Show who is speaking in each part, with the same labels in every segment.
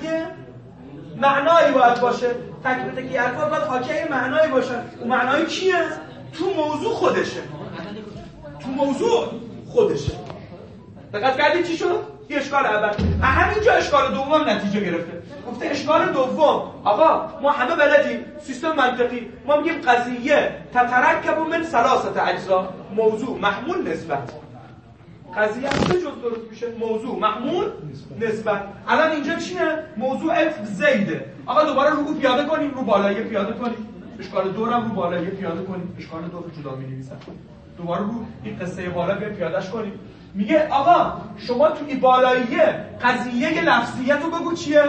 Speaker 1: یه معنایی باید باشه. تک به تک الفاظ باید حاکی یه معنایی باشن. اون معنایی چیه؟ تو موضوع خودشه. تو موضوع خودشه. دقت کردید چی شد؟ یه اشکال اول. همینجا اشکال دوم نتیجه گرفته. گفته اشکال دوم آقا ما همه بلدیم سیستم منطقی، ما میگیم قضیه تترکب من ثلاثه اجزا، موضوع، محمول، نسبت. قضیه هم سه جزء درست میشه، موضوع، محمول، نسبت. الان اینجا چیه؟ موضوع اف زیده. آقا دوباره رو پیاده کنیم، رو بالایی پیاده کنیم. اشکال دو رو بالایی پیاده کنیم. اشکال دو رو جدا می‌نویسم. دوباره رو این قصه بالا بیا پیادهش کنیم. میگه آقا شما تو این بالاییه قضیه لفظیت رو بگو چیه؟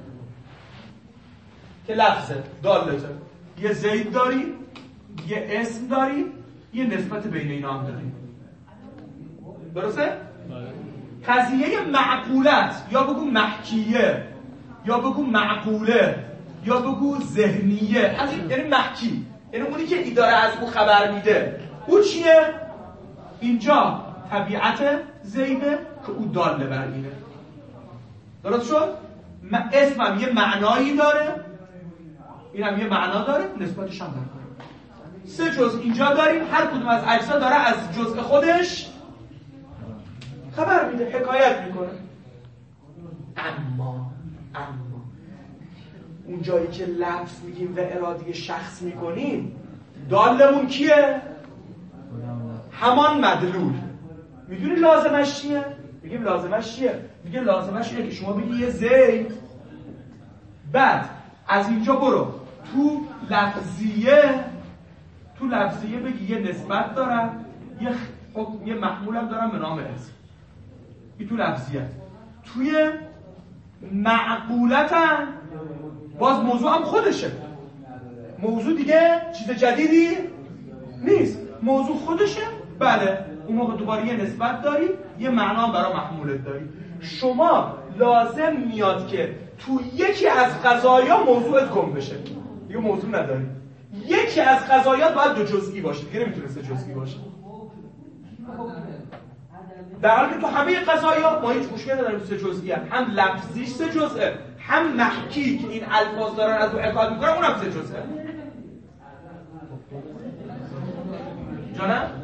Speaker 1: که لفظه، دالته. یه زید داری، یه اسم داری، یه نسبت بین اینا هم داری. درسته؟ قضیه معقولت یا بگو محکیه یا بگو معقوله یا بگو ذهنیه، یعنی محکی، یعنی اونی که ایداره از او خبر میده. او چیه؟ اینجا طبیعت زیده که او داله بر اینه. درست شد؟ اسمم یه معنایی داره، اینم یه معنا داره، نسبتش هم داره. سه جزء اینجا داریم، هر کدوم از اجزا داره از جزء خودش خبر میده، حکایت میکنه. اما اون جایی که لفظ میگیم و اراده شخص میکنیم، دالمون کیه؟ همان مدلول. میدونی لازمش چیه؟ میگیم لازمش چیه؟ میگه لازمش اینه که شما بگی یه زید، بعد از اینجا برو تو لفظیه بگی یه نسبت دارم، یه محمولم دارم به نام اسم. این تو لفظیت. توی معقولتن باز موضوع هم خودشه. موضوع دیگه چیز جدیدی نیست، موضوع خودشه. بله اون موقع دوباره یه نسبت داری، یه معنا برای محمولت داری. شما لازم میاد که تو یکی از قضایا موضوعت گم بشه، دیگه موضوع نداری. یکی از قضایات باید دو جزئی باشه، دیگه نمیتونه سه جزئی باشه. در حالی که تو همه قضایا ما هیچ مشکلی نداریم سه جزئی، هم لفظیش سه جزئه، هم محکی که این الفاظ دارن از اون حکایت میکنن اونم سه جزئه. جانم؟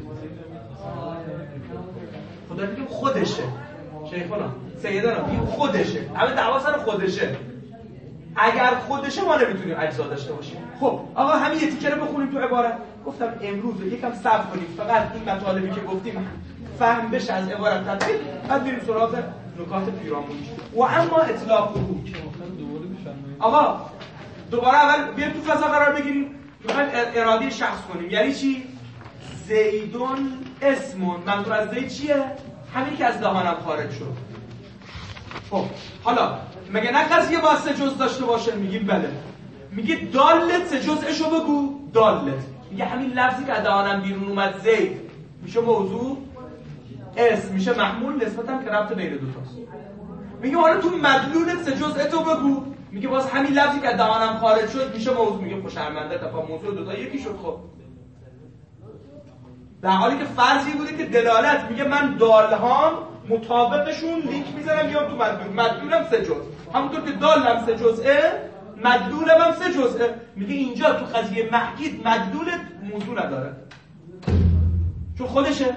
Speaker 1: خدا میگه خودشه. شیخونا سیدانا این خودشه، همه دعوا سر خودشه. اگر خودشه ما نمیتونیم اجزا داشته باشیم. خب آقا همین یه تیکه رو بخونیم تو عبارت. گفتم امروز یکم صبر کنیم فقط این مطالبی که گفتیم فهم بشه از عبارت تطبیق، بعد بریم سراغ نکات پیرامونیش. و اما اطلاق حقوق. آقا دوباره اول بیایم تو فضا قرار بگیریم، میخوایم اراده شخص کنیم. یعنی چی؟ زیدون اسمون. منظور از زید چیه؟ همین که از دهانم خارج شد. خب حالا مگه نه قضیه باید سه جزء داشته باشه؟ میگیم بله. میگه دالت سه جزءشو بگو. دالت میگه همین لفظی که از دهانم بیرون اومد زید میشه موضوع، اسم میشه محمول، نسبتم که ربط بین دوتاست. میگه حالا تو مدلولت سه جزءتو بگو. میگه باز همین لفظی که از دهانم خارج شد میشه موضوع. میگه خوشرمنده تا موضوع دوتا یکی شد. خب در حالی که فرضی بوده که دلالت میگه من دالهام مطابقشون لینک میزنم بیام تو مدلول. مدلولم سه جزء، همونطور که دالم سه جزءه مدلولم هم سه جزءه. میگه اینجا تو قضیه محکید مدلولت موضوع نداره چون خودشه.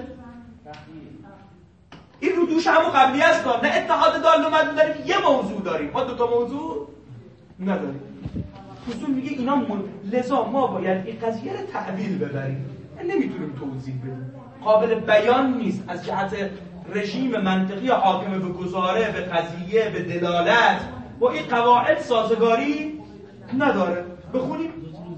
Speaker 1: این رو دوش همون قبلی است، نه اتحاد دال و مدلول داریم، یه موضوع داریم، ما دوتا موضوع نداریم. اصول میگه اینا لذا ما باید این قضیه رو تعبیل ببریم، نمیتونیم توضیح بدیم، قابل بیان نیست از جهت رژیم منطقی حاکم به گزاره، به قضیه، به دلالت، با این قواعد سازگاری نداره. بخونیم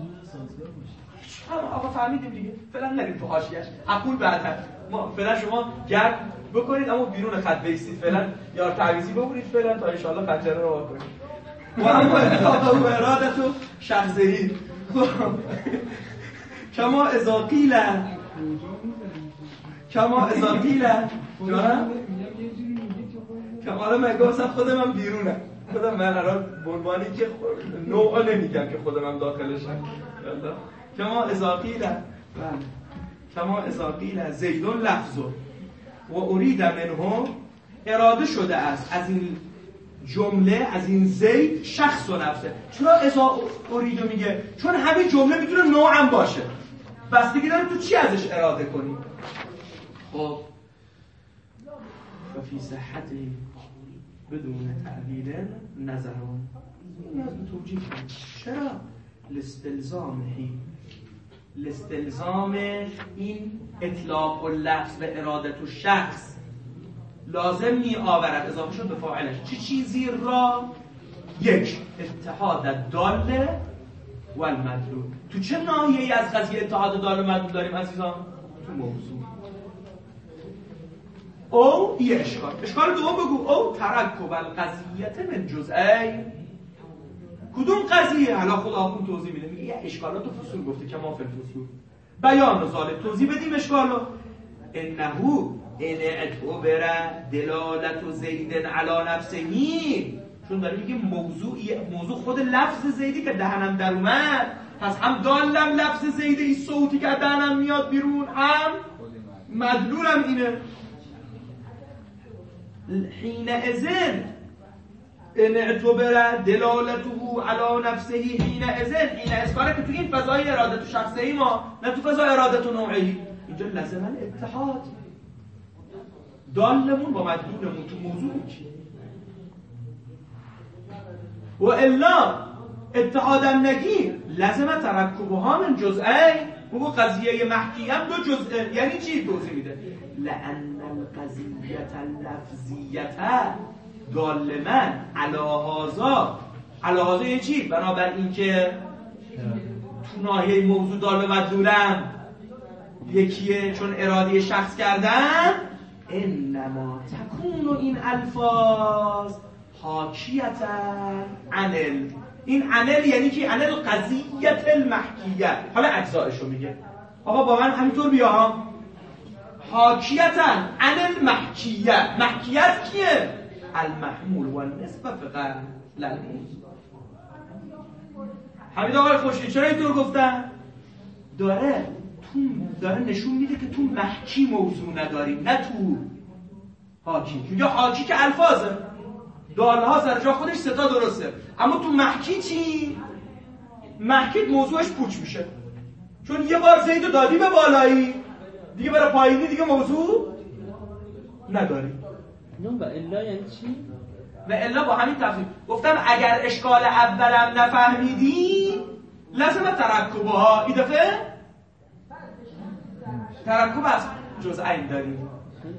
Speaker 1: آقا فهمیدیم دیگه، فعلا نریم تو حاشیه‌اش. اقول بعدا ما فعلا شما گرد بکنید اما بیرون خط بیستید، فعلا یار تعویضی ببرید فعلا تا ان شاء الله پنجره رو وا کنید. و اما اطلاق و ارادت و شخصی کما اذا قیل جانم کمالا من گفتم خودم هم بیرونه، خودم من قرار بنوانی که نوعا نمیگم که خودم هم داخلشم. کما اذا قیل زیدون لفظ و ارید منه، اراده شده است از این جمله از این زید شخص و نفسه. چرا اذا اریدو میگه؟ چون همین جمله میتونه نوعم باشه، بستگی داره تو چی ازش اراده کنی. خب فی صحته بدون تعبیر نظران نیاز به توجیه کنید. چرا؟ لاستلزام این اطلاق و لفظ به ارادت و شخص لازم می آورد اضافه شد به فاعلش چه چیزی را؟ یک، اتحاد داله و المدلول. تو چه ناحیه‌ای از قضیه اتحاد داله و مدلول داریم عزیزان؟ تو موضوع. او یه اشکال دوم بگو. او ترکب القضیه من جزئی. کدوم قضیه؟ حالا خدا خون توضیح میده، میگه یه اشکالات و فصول گفته که ما فی الفصول بیان و ظالب توضیح بدیم اشکالو. انه ان اعتبر دلالت زید علی نفسه، چون داره میگه موضوع خود لفظ زیدی که دهنم در اومد، پس هم دالم لفظ زیده، این صوتی که دهنم میاد بیرون، هم مدلولم اینه. حین اذن ان اعتبر دلالته علی نفسه حین اذن، این اسکاره که تو این فضای ارادت و شخصی ما، نه تو فضای ارادت و نوعی. اینجا لازم اتحاد دالمون با مدلولمون تو موضوع چی؟ و الا اتحادم نگیر لازم ترکبها من جزئی. بگو قضیه محکی هم دو جزء، یعنی چی؟ توضیح میده. لأن القضیه اللفظیه دالما علی هذا یه چی؟ بنابر این که تو ناحیه موضوع دال به مدلولم یکیه، چون اراده شخص کردن. انما تکون این الفاظ حاکیتا عنل. این عنل یعنی که عنل قضیت المحکیه. حالا اجزایشو میگه. آقا با من همینطور بیا ها. حاکیتا عنل محکیه. محکیت کیه؟ المحمول و النسبه فقط للموضوع. حمید آقای خوشی چرا اینطور گفتن؟ داره نشون میده که تو محکی موضوع نداریم، نه تو حاکی. میگه حاکی که الفاظه، دالها سر جا خودش ستا درسته، اما تو محکی چی؟ محکی موضوعش پوچ میشه، چون یه بار زیدو دادی به بالایی، دیگه برای پایینی دیگه موضوع نداری.
Speaker 2: نه و الا یعنی چی؟
Speaker 1: و الا با همین تفسیر گفتم اگر اشکال اولم نفهمیدی لازم ترکبها. این دفعه ترکب از جزئین داریم.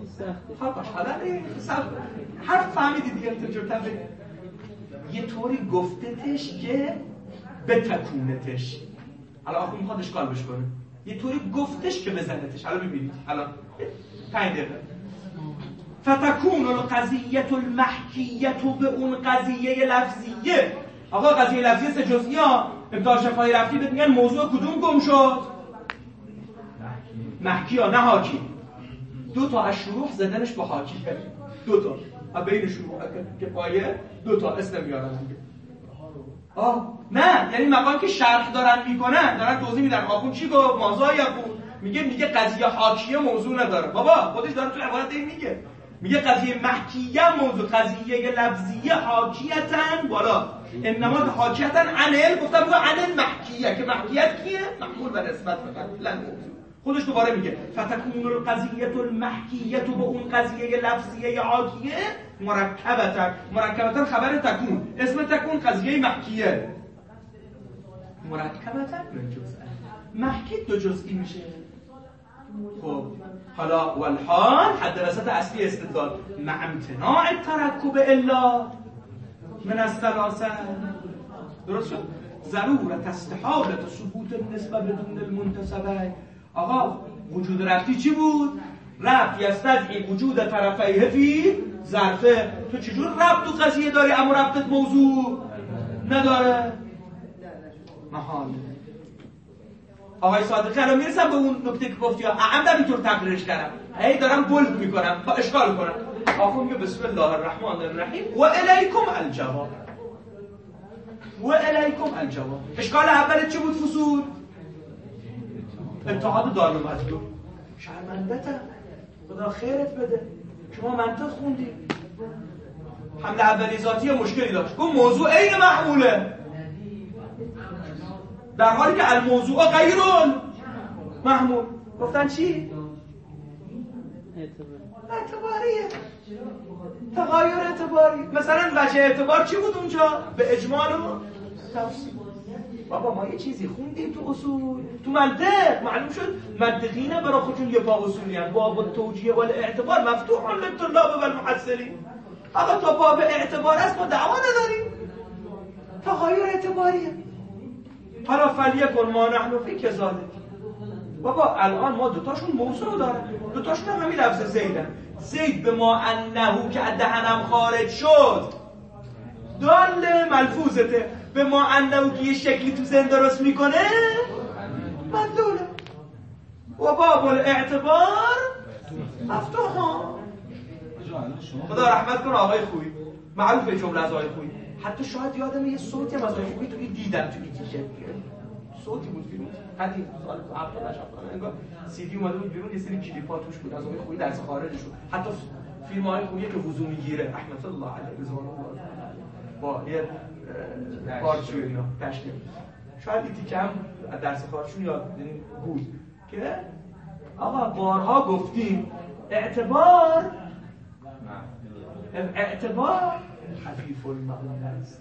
Speaker 1: حرف فهمیدی دیگه. یه طوری گفتتش که بتکونتش. حالا آخه میخواد اشکال بش کنه. یه طوری گفتش که بزنتش. حالا ببینید الان 5 دقیقه. فتکون القضیه المحکیه به اون قضیه لفظیه. آقا قضیه لفظیه سه جزئی ها. ابداع شفاهی رفتی بهت میگن موضوع کدوم گم شد؟ محکی ها، نه حاکی. 2 تا از شروع زدنش با حاکی. 2 تا بین شروع که پایه 2 تا اسم میارن دیگه. نه، یعنی مقام که شرح دارن میکنن، دارن توضیح میدن. آخون چی گفت؟ مازا یقول. میگه قضیه حاکیه موضوع نداره. بابا خودش داره تو عبارت این میگه قضیه محکیه موضوع، قضیه لفظیه حاکیتن بالا. انما حاکیتن عنل. گفتم بگو عنل محکیه، که محکیت کیه؟ محمول به نسبت فقط موضوع. خودش دوباره میگه فتکون القضیه المحکیه به اون قضیه لفظیه حاکیه مرکبتا خبر تکون. اسم تکون قضیه محکیه. مرکبتا من جزء. محکی 2 جزئی میشه. خب حالا والحال حد وسط اصلی استدلال مع امتناع ترکب الا من الثلاثه. درست شد؟ ضرورت استحالت ثبوت النسبه بدون المنتسبه. آقا وجود رفتی چی بود؟ رفت یستدعی وجود طرفیه فی ظرفه. تو چجور رفت تو قضیه داری اما رفتت موضوع نداره؟ محال. آقای صادقی الان میرسم به اون نکته که گفتی ها. عمدن اینطور تقریرش کردم، هی دارم بولد میکنم با اشکال کنم. آخون میگه بسم الله الرحمن الرحیم و الیکم الجواب. و الیکم الجواب. اشکال اول چی بود فصول؟ اتحاد دال و مدلول. شرمندتم، خدا خیرت بده، شما منطق خوندی. حمله اولیه ذاتی مشکلی داشت، گفت موضوع عین محموله، در حالی که الموضوع غیر محمول. گفتن چی؟ اعتباریه، تغایر اعتباری. مثلا وجه اعتبار چی بود اونجا؟ به اجمال و تفصیل. بابا ما یه چیزی خوندیم تو اصول، تو منطق معلوم شد منطقینه برای خودشون یه باب اصولی هست، باب التوجیه والاعتبار مفتوح للطلاب و المحصلین. اما تا باب اعتبار است ما دعوا نداریم، تغایر اعتباریه. حالا فلیکن ما نحن فی کذالک. بابا الان ما دوتاشون موضوع داره، دوتاشون هم همین لفظ زیدن. زید به ما انهو که دهنم خارج شد دال ملفوظته، به ما انهو که یه شکلی تو ذهن درست میکنه مدلوله. و باب الاعتبار مفتوح ها. خدا رحمت کنه آقای خویی، معروفه جمله از آقای خویی. حتی شاید یادم یه صوتی از آقای خویی تو این دیدم، تو این تیشرت صوتی بود فیلم قدیم سال 70 انگار سی دی اومده بود بیرون، یه سری کلیپا توش بود از آقای خویی درس خارج شد. حتی فیلم های خویی که وضو میگیره رحمت الله علیه رضوان الله با یه پارچه اینا تشکیل. شاید این تیکه هم درس خارجشون یاد بود که آقا بارها گفتیم اعتبار خفیف المعون است.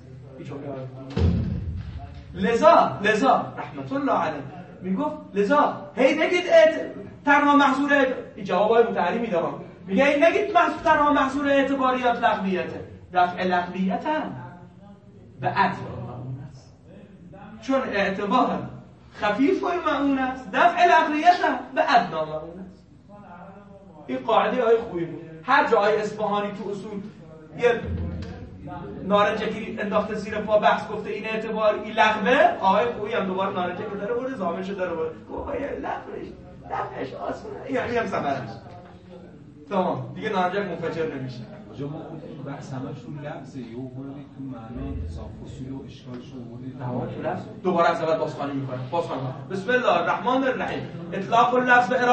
Speaker 1: لذا رحمت الله علیه میگفت لذا هی نگید تنها محصور این جوابای متحری دارم، میگه این نگید تنها محصور اعتباریات لغویته، دفع لغویت هم به عطف معون است، چون اعتبار خفیف المعون است، دفع لغویت هم به ادنا معون است. این قاعده های خوبی بود. هر جای اصفهانی تو اصول یه نارنجکی انداخته زیر پا بحث گفته این اعتبار این لغوه، آقای خویی هم دوباره نارنجک داره برده زامنشو داره برده گفت لغوش دفعش آسونه، یعنی هم ثمرش تمام دیگه نارنجک منفجر نمیشه.
Speaker 3: کجا ما بحث همشون لفظه یه اووردی تو معنا صاف اصول و اشکالش اووردی
Speaker 1: دوباره از اول بازخوانی میکنه. بسم الله الرحمن الرحیم. اطلاق اللفظ به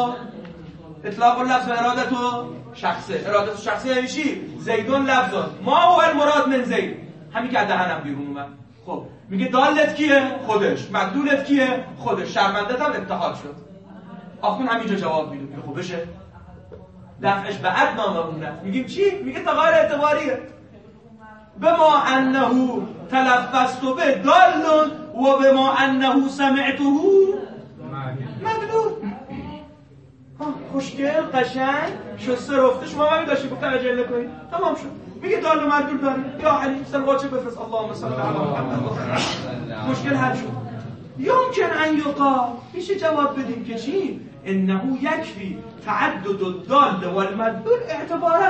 Speaker 1: ارادتو شخصه. ارادت شخصی یعنی چی؟ زیدون لفظون ما هو المراد من زید، همین که دهنم بیرون اومد. خب میگه دالت کیه؟ خودش. مدلولت کیه؟ خودش. شرمندت هم اتحاد شد. آخون همینجا جواب میده. میگه خب بشه دفعش به ادنا معونه. میگیم چی؟ میگه تغایر اعتباریه. بما انه تلفظت به دال و بما انه سمعته مدلول. خوشگل قشنگ شسته رفته. شما همین داشتی گفتم توجه نکنید تمام شد. میگه دال و مدلول داره. یا علی صلوات بفرست اللهم صل علی محمد. مشکل حل شد. یمکن ان یقال میشه جواب بدیم که چی؟ انه یکفی تعدد الدال والمدلول اعتبارا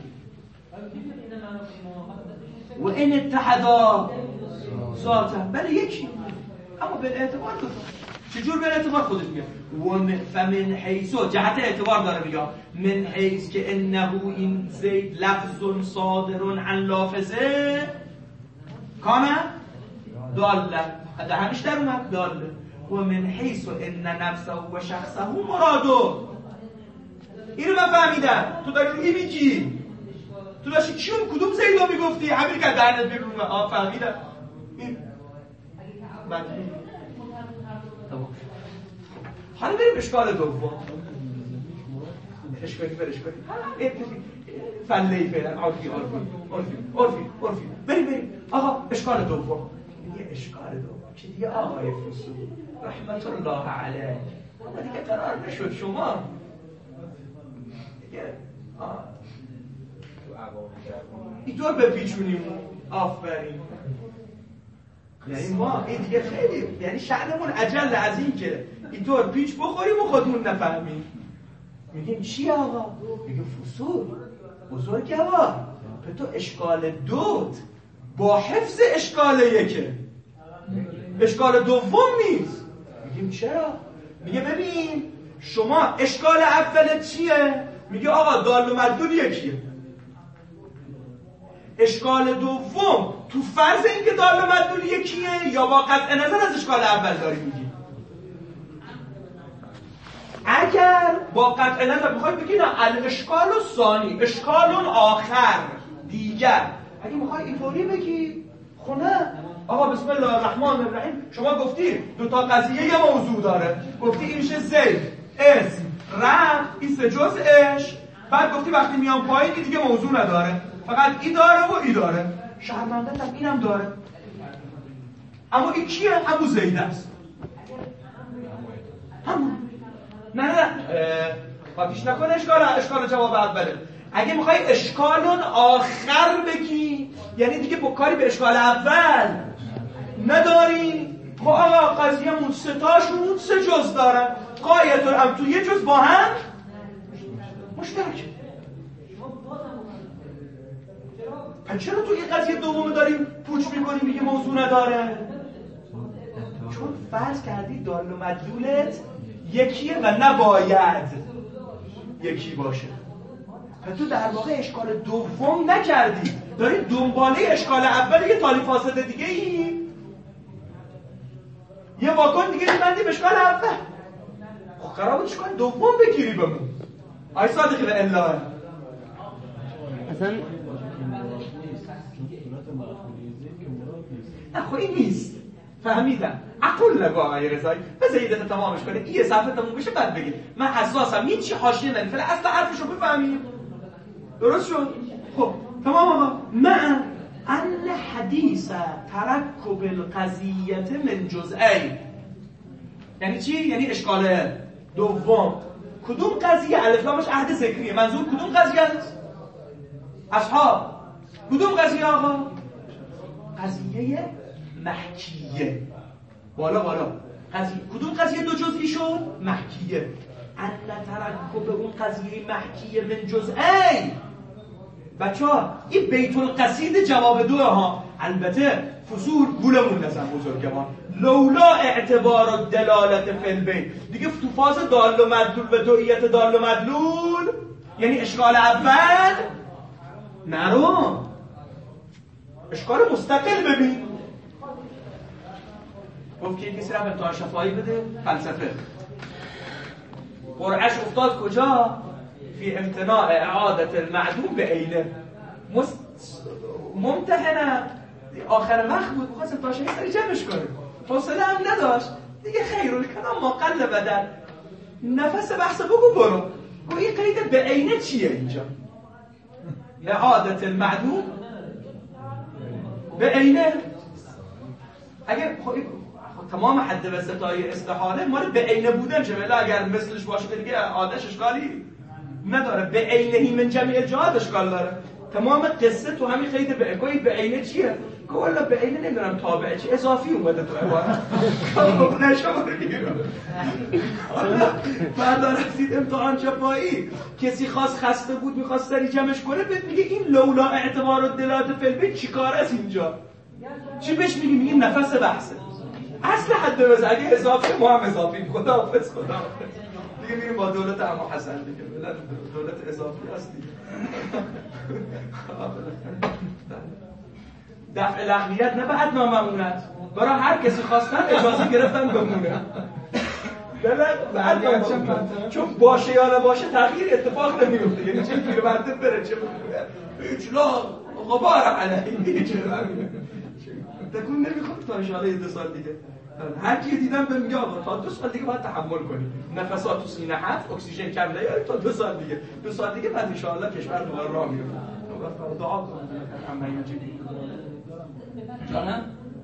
Speaker 1: و ان اتحدا ذاتا. بله یکی، اما به اعتبار دو. چجور به اعتبار خودش میگه و فمن حیث جهت اعتبار داره میگه من حیث که انه این زید لفظ صادر عن لافظه کانه داله دهنش در اومد داله و من حیث ان نفسه و شخصه مرادو. اینو من فهمیدم. تو داری روی میگی، تو داشتی کیون کدوم زیدو میگفتی؟ همین که دهنت بیرون اومد. فهمیدم. این حالا بریم اشکال دوم. اشکالی فلهی فعلا عرفی. بریم آقا اشکال دوم. یه اشکال دوم که دیگه آقای فصول رحمت الله علیه اما دیگه قرار نشد شما دیگه اینطور بپیچونیم. آفرین. یعنی ما این دیگه خیلی یعنی شأنمون عجل از این که اینطور پیچ بخوریم و خودمون نفهمیم. میگیم چی آقا؟ میگیم فصول بزرگوار به تو اشکال دوت با حفظ اشکال یکه، اشکال دوم نیست. میگیم چرا؟ میگه ببین شما اشکال اولت چیه؟ میگه آقا دال و مدلول یکیه. اشکال دوم تو فرض اینکه دال و مدلول یکیه یا با قطع نظر از اشکال اول داری میگی؟ اگر با قطع نظر بخواید بگید الاشکال ثانی اشکال آخر دیگر. اگه میخوای اینطوری بگی خونه آقا بسم الله الرحمن الرحیم شما گفتی دو تا قضیه یه موضوع داره، گفتی این میشه زید اسم رفت این سه جزءش، بعد گفتی وقتی میام پایین دیگه موضوع نداره فقط ای داره و ای داره. شرمنده هم اینم داره اما این کیه؟ همون زید است. همون نه خاطیش نکن اشکال جواب اوله. اگه میخوای اشکالون آخر بگی یعنی دیگه با کاری به اشکال اول نداری. خب آقا قضیه‌مون سه تاشون سه جز دارن، غایت هم تو یه جز با هم مشترک. پس چرا تو یه قضیه دوم داریم پوچ میکنیم میگه موضوع نداره؟ چون فرض کردی دال و مدلولت یکیه و نباید یکی باشه. پس تو در واقع اشکال دوم نکردی، داری دنباله اشکال اول یه تالی فاسد دیگه ای یه واکن دیگه میبندی به اشکال اول. خب قرار بود اشکال دوم بگیری بمون. آی صادقی به الله
Speaker 2: اصلا
Speaker 1: نه خب این نیست. فهمیدم عقل نگو آقای رضایی بذار یه دفعه تمامش کنه این صفحه تموم بشه بعد بگید. من حساسم هیچی حاشیه نداریم فعلا اصلا حرفشو بفهمیم. درست شد؟ خب تمام آقا. من ان حدیث ترکب القضیه من جزئین یعنی چی؟ یعنی اشکال دوم. کدوم قضیه؟ الف لامش عهد ذکریه. منظور کدوم قضیه است؟ اصحاب. کدوم قضیه آقا؟ قضیه محکیه. بالا قضیه کدوم قضیه دو جزئی شد؟ محکیه. ان ترکب اون قضیه محکیه من جزئی. بچه‌ها این بیت القصید جواب دو ها. البته فصول گولمون نزن بزرگوار. لولا اعتبار و دلالت فی البیت دیگه تو فاز دال و مدلول و دوئیت دال و مدلول یعنی اشکال اول نرو اشکال مستقل ببین. گفت که کسی رفت امتحان شفاهی بده فلسفه قرعش افتاد کجا؟ فی امتناع اعادت المعدوم به عینه. ممتحنه آخر وقت بود بخواست امتحان سری جمعش کنه حوصله هم نداشت دیگه خیرالکلام ما قل بدن نفس بحث بگو برو. گو این قید به عینه چیه اینجا؟ اعادت المعدوم به عینه. اگه تمام حد وسطای استحاله مال به عینه بودن چه ولی اگر مثلش باشه که دیگه عادش اشکالی نداره. به عینه من جمعی جهات اشکال داره. تمام قصه تو همین قید به عینه. به عینه چیه؟ که والا به عینه نمیدونم تابعه چی اضافی اومده تو عبارت نشما رو میگیرم. بعد رسید امتحان شفاهی کسی خواست خسته بود میخواست سری جمعش کنه بهت میگه این لولا اعتبار و دلالت فی البیت چی کار است اینجا؟ چی بهش میگیم نفس بحثه. اصل حد وزن اگه اضافه ما هم اضافیم. خداحافظ دیگه میریم با دولت اما حسن دیگه دولت اضافی هست دیگه. دفع لغویت نه بعد ناممونت برای هر کسی خواستن اجازه گرفتن بمونه. بعد چون باشه یا نباشه تغییر اتفاق نمیفته. یعنی چه پیرمرده بره چه هیچ لا غبار علیه تکون نمیخواد تا انشاءالله یه 2 سال دیگه. هر کی دیدم به میگه آقا تا 2 سال دیگه باید تحمل کنی. نفسات تو سینه هست اکسیژن کم نیاره تا 2 سال دیگه. 2 سال دیگه بعد انشاءالله کشور دوباره راه میفته. دعا کنید اما یجی جانم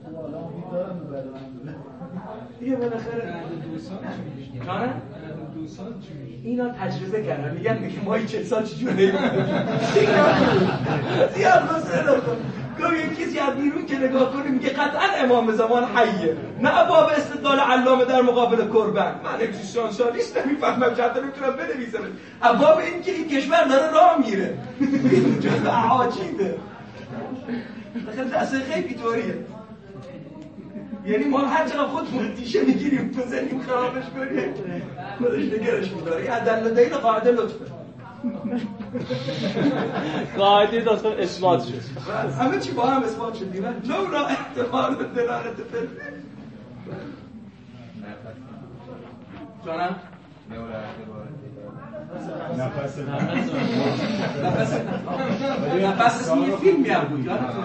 Speaker 1: دیگه بالاخره
Speaker 3: 2 سال چی میشه؟
Speaker 1: جانم
Speaker 3: 2 سال چی میشه؟
Speaker 1: اینا تجربه کردن میگن ما 40 سال چجوری نمی‌کنیم. زیاد مسئله گفت یک کسی از بیرون که نگاه کنه میگه قطعا امام زمان حیه. نه باب استدلال علامه در مقابل قربان. من اگزیستانسیالیست نمیفهمم چطور نمیتونم بنویسم. باب این که این کشور داره راه میره. جز اعاجیبه. داخل دسته خیلی طوریه. یعنی ما هر چقدر خودمون تیشه میگیریم بزنیم خرابش کنیم خودش نگرش میداره. یه عدل دلیل قاعده لطفه.
Speaker 2: قاعده داستان اثبات شد.
Speaker 1: همه چی با هم اثبات شد دیگه. لولا احتمال دلالت فعل. جانم؟ نفس اسم یه فیلمی هم بود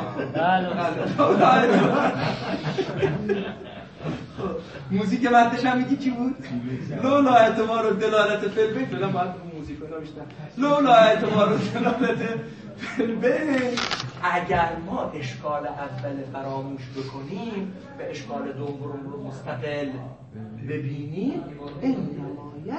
Speaker 1: موزیک مدش هم میگی چی بود؟ لولا اعتبار و دلالت فیلم فیلم باید موزیک رو بیشتر لولا اعتبار و دلالت فیلم. اگر ما اشکال اول فراموش بکنیم به اشکال دوم رو مستقل ببینیم انما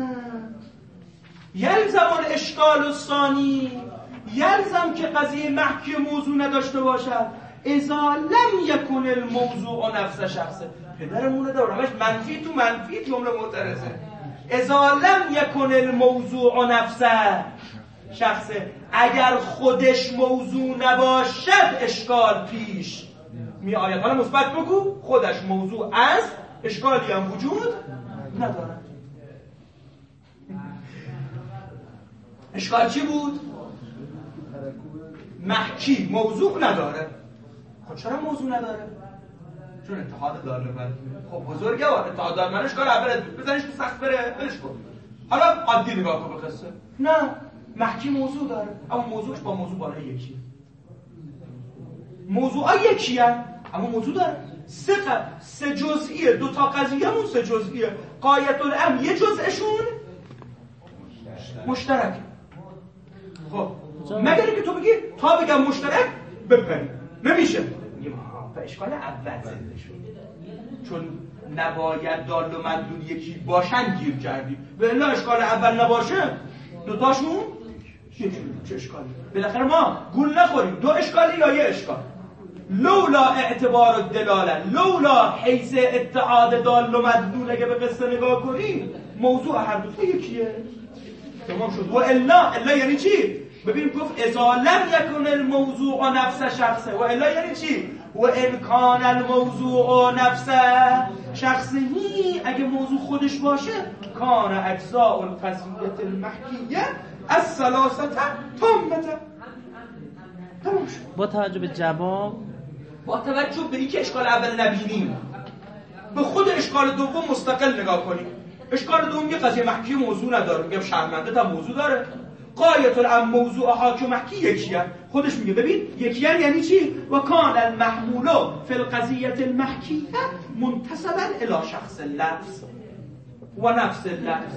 Speaker 1: یلزم الاشکال الثانی یلزم که قضیه محکی موضوع نداشته باشد اذا لم یکن الموضوع نفس شخصه. پدرمونه داره همش منفی تو منفی جمله معترضه. اذا لم یکن الموضوع نفس شخصه اگر خودش موضوع نباشد اشکال پیش می آید. حالا مثبت بگو خودش موضوع است اشکالی هم وجود ندارد. اشکال چی بود؟ محکی موضوع نداره. خب چرا موضوع نداره؟ چون اتحاد داره. خب بزرگه و اتحاد داره. من اشکال اول بزنش تو سخت بره بلش کن. حالا عادی نگاه کن به قصه. نه محکی موضوع داره اما موضوعش با موضوع بالای یکیه. موضوعا یکیه اما موضوع داره. سه جزئیه. دو تا قضیه همون سه جزئیه. غایت الامر یه جزءشون مشترک. خب مگر اینکه تو بگی تا بگم مشترک بپری نمیشه. به اشکال اول زنده شد چون نباید دال و مدلول یکی باشن گیر کردیم. و الا اشکال اول نباشه دوتاشون یکی. چه اشکالی؟ بالاخره ما گول نخوریم. دو اشکالی یا یه اشکال. لولا اعتبار الدلاله لولا حیث اتحاد دال و مدلول اگه به قصه نگاه کنیم موضوع هر دو تا یکیه. تمام شد. و الا یعنی چی؟ ببین گفت اذا لم یکن الموضوع نفس شخصه. و الا یعنی چی؟ و ان کان الموضوع نفس شخصه اگه موضوع خودش باشه کان اجزاء القضیه المحکیه الثلاثه تامه. تمام شد.
Speaker 2: با توجه به جواب
Speaker 1: با توجه به اینکه اشکال اول نبینیم به خود اشکال دوم مستقل نگاه کنیم. اشکال دوم یه قضیه محکی موضوع نداره. میگم شرمنده تا موضوع داره. غایت الامر موضوع حاکم محکی یکیه. خودش میگه ببین یکیه یعنی چی؟ و کان المحمول فی القضیه المحکیه منتسبا الی شخص اللفظ و نفس اللفظ.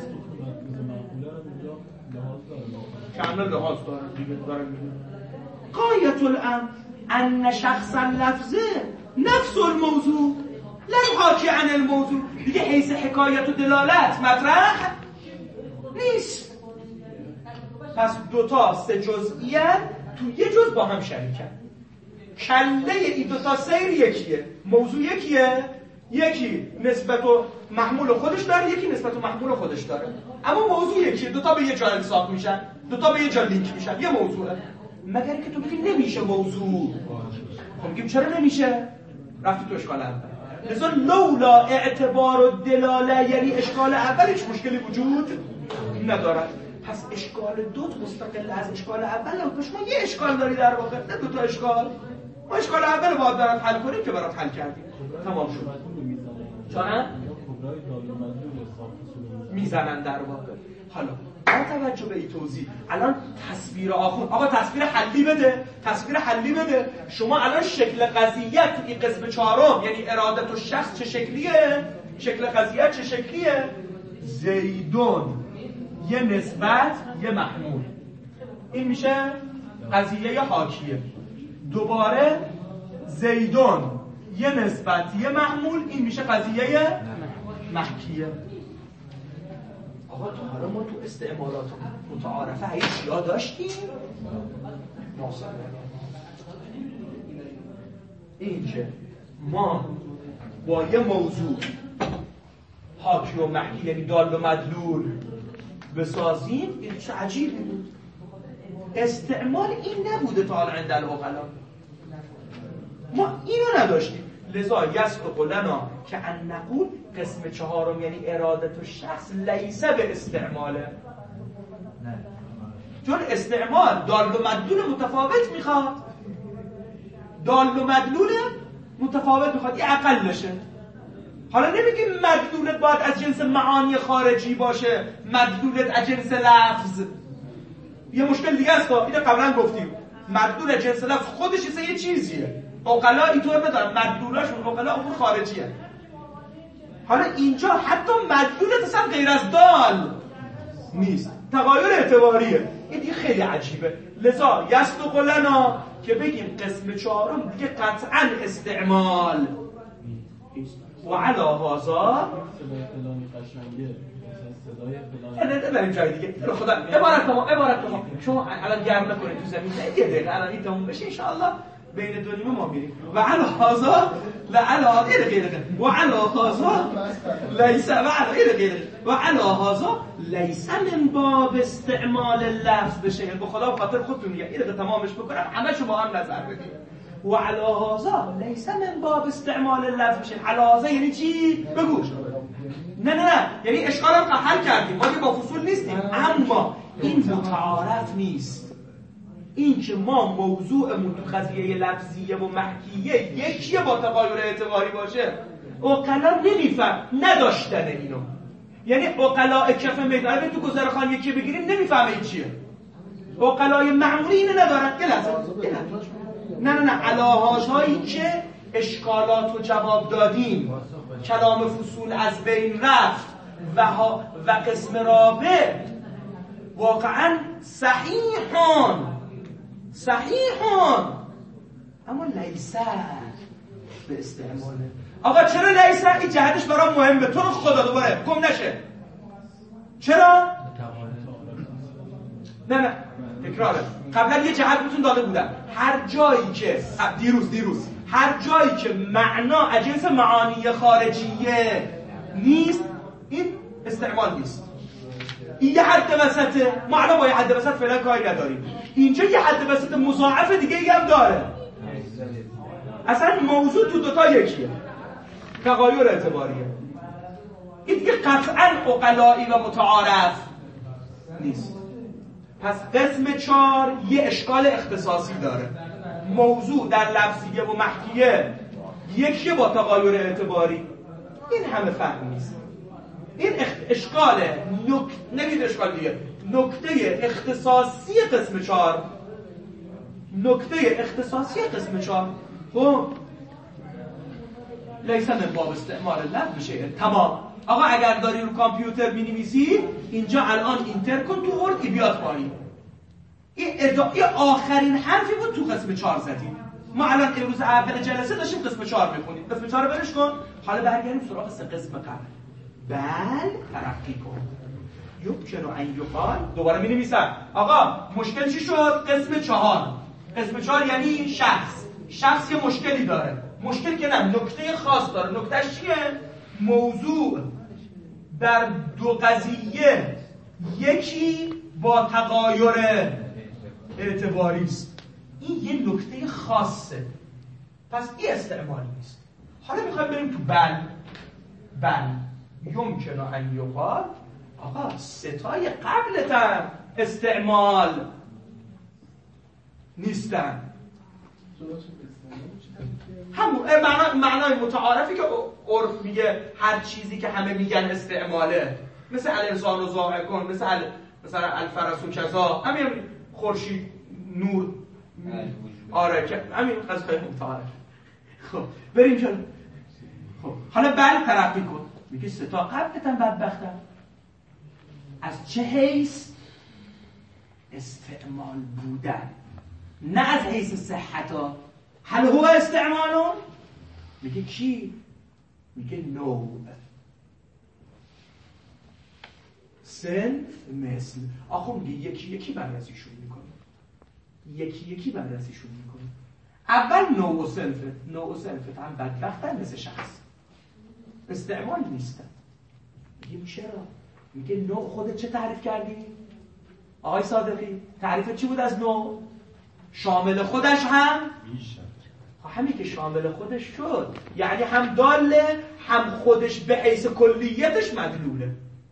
Speaker 1: چند لحاظ داره. غایت الامر ان شخص اللفظ نفس الموضوع لا حاکی عن الموضوع. دیگه حیث حکایت و دلالت مطرح نیست. پس دوتا سه جزئیه تو یه جز با هم شریکن. کله این دوتا سیر یکیه. موضوع یکیه. یکی نسبت و محمول خودش داره یکی نسبت و محمول خودش داره اما موضوع یکیه. دوتا به یه جا الساق میشن دوتا به یه جا لینک میشن یه موضوعه. مگر که تو بگی نمیشه موضوع. خب میگیم چرا نمیشه؟ رفتی تو اشکال اول. لذا لولا اعتبار و دلاله یعنی اشکال اول هیچ مشکلی وجود ندارد. پس اشکال دوت مستقل از اشکال اول هم. شما یه اشکال داری در واقع نه دو تا اشکال. ما اشکال اول رو باید برات حل کنیم که برات حل کردیم. تمام شد. چونه؟ میزنن در واقع. حالا با توجه به این توضیح الان تصویر آقا تصویر حلی بده. شما الان شکل قضیه تو این قسم چهارم یعنی ارادت و شخص چه شکلیه؟ شکل قضیه چه شکلیه؟ زیدون یه نسبت یه محمول. این میشه قضیه حاکیه. دوباره زیدون یه نسبت یه محمول. این میشه قضیه محکیه. آقا تو حالا ما تو استعمالات متعارفه هیچ یا داشتیم؟ ناصر این که ما با یه موضوع حاکی و محکی یعنی دال و مدلول بسازیم این چه عجیبی بود. استعمال این نبوده تا حالا عند العقلا. ما اینو نداشتیم. لذا یصدق لنا که ان نقول قسم چهارم یعنی ارادت الشخص لیس به استعماله. چون استعمال دال و مدلول متفاوت میخواد. دال و مدلول متفاوت میخواد. یه اقلشه. حالا نمیگیم مدلولت باید از جنس معانی خارجی باشه، مدلولت از جنس لفظ. یه مشکل دیگه است، اینو قبلا گفتیم. مدلول جنس لفظ خودش یه چیزیه. عقلا اینطور ندارن، مدلولاشون عقلا امور خارجیه. حالا اینجا حتی مدلولت اصلا غیر از دال نیست، تغایر اعتباریه. این دیگه خیلی عجیبه. لذا یصدق لنا که بگیم قسم چهارم دیگه قطعا استعمال و علی هذا نه بریم جای دیگه. خدا عبارت تمام. شما الان گرم نکنید تو زمین، یه دقیقه الان این تموم بشه ان شاء الله بین دو نیمه ما میریم. و علی هذا و علی هذا لیس و علی هذا لیس من باب استعمال اللفظ بشه. به خدا به خاطر خودتون میگم این رو تمامش بکنم، همه‌شو با هم نظر بدید. و علی هذا لیس من باب استعمال اللفظ بشه. علی هذا یعنی چی؟ بگو. نه یعنی اشکالم حل کردیم، ما که با فصول نیستیم، اما این متعارف نیست. این که ما موضوعمون تو قضیه لفظیه و محکیه یکیه با تغایر اعتباری باشه، عقلا نمیفهم نداشتن اینو. یعنی عقلاء کف میدان تو گذرخان یکی بگیریم نمیفهمه این چیه. عقلای معمولی اینو ندارن. یه لحظه نه علاهاشایی که اشکالات رو جواب دادیم، کلام فصول از بین رفت و قسم رابع واقعا صحیحان اما لیسه به استعماله. آقا چرا لیسه؟ این جهتش برام مهمه، تو رو خدا دوباره گم نشه. چرا؟ نه تکراره. قبلا یه جهت بهتون داده بودم، هر جایی که دیروز هر جایی که معنا از جنس معانی خارجیه نیست، این استعمال نیست. این یه حد وسطه، ما الان با یه حد وسط فعلا کاری نداریم. اینجا یه حد وسط مضاعف دیگه ای هم داره. اصلا موضوع تو دوتا یکیه، تغایر اعتباریه. این دیگه قطعا عقلایی و متعارف نیست. پس قسم 4 یه اشکال اختصاصی داره. موضوع در لفظیه و محکیه یکیه با تغایر اعتباری، این همه فهم نیست. این اشکال نمید اشکال دیگه، نکته اختصاصی قسم 4. خب لیس من باب استعمال لفظ بشه. تمام. آقا اگر داری رو کامپیوتر می‌نویسی اینجا الان اینتر کن تو ورد بیاد پایین. این آخرین حرفی بود تو قسم 4 زدیم. ما الان امروز اول جلسه داشتیم قسم 4 می‌خونیم. قسم 4 رو برش کن. حالا برگردیم سراغ قسم قبل. بل ترقی کن. یمکن ان یقال، دوباره می‌نویسم. آقا مشکل چی شد؟ قسم 4. قسم 4 یعنی شخص یه مشکلی داره. مشکل که نه، نکته خاص داره. نکتهش چیه؟ موضوع در دو قضیه یکی با تغایر اعتباری است. این یه نکته خاصه، پس این استعمالی نیست. حالا میخوایم بریم تو بل یمکن ان یقال. آقا ستای قبلتن استعمال نیستن. همون معنای متعارفی که عرف میگه هر چیزی که همه میگن استعماله، مثل الانسان و ظاهر کن، مثلا الفرس و کذا، همین خورشید نور، آره که همین قضیه متعارف. خب بریم جلو. خب حالا بل ترقی کن. میگه ستا قبلتن بدبختن. از چه حیث؟ استعمال بودن، نه از حیث صحتا. هل هو استعمالون؟ میگه کی؟ میگه نوع، صنف، مثل. آخه میگه یکی بررسیشون میکنه. اول نوع و صنفت هم بدبختن مثل شخص، استعمال نیستن. میگه چرا؟ میگه نوع خودت چه تعریف کردی؟ آقای صادقی تعریفت چی بود از نوع؟ شامل خودش هم میشه. همین که شامل خودش شد یعنی هم داله هم خودش به حیث کلیتش مدلوله.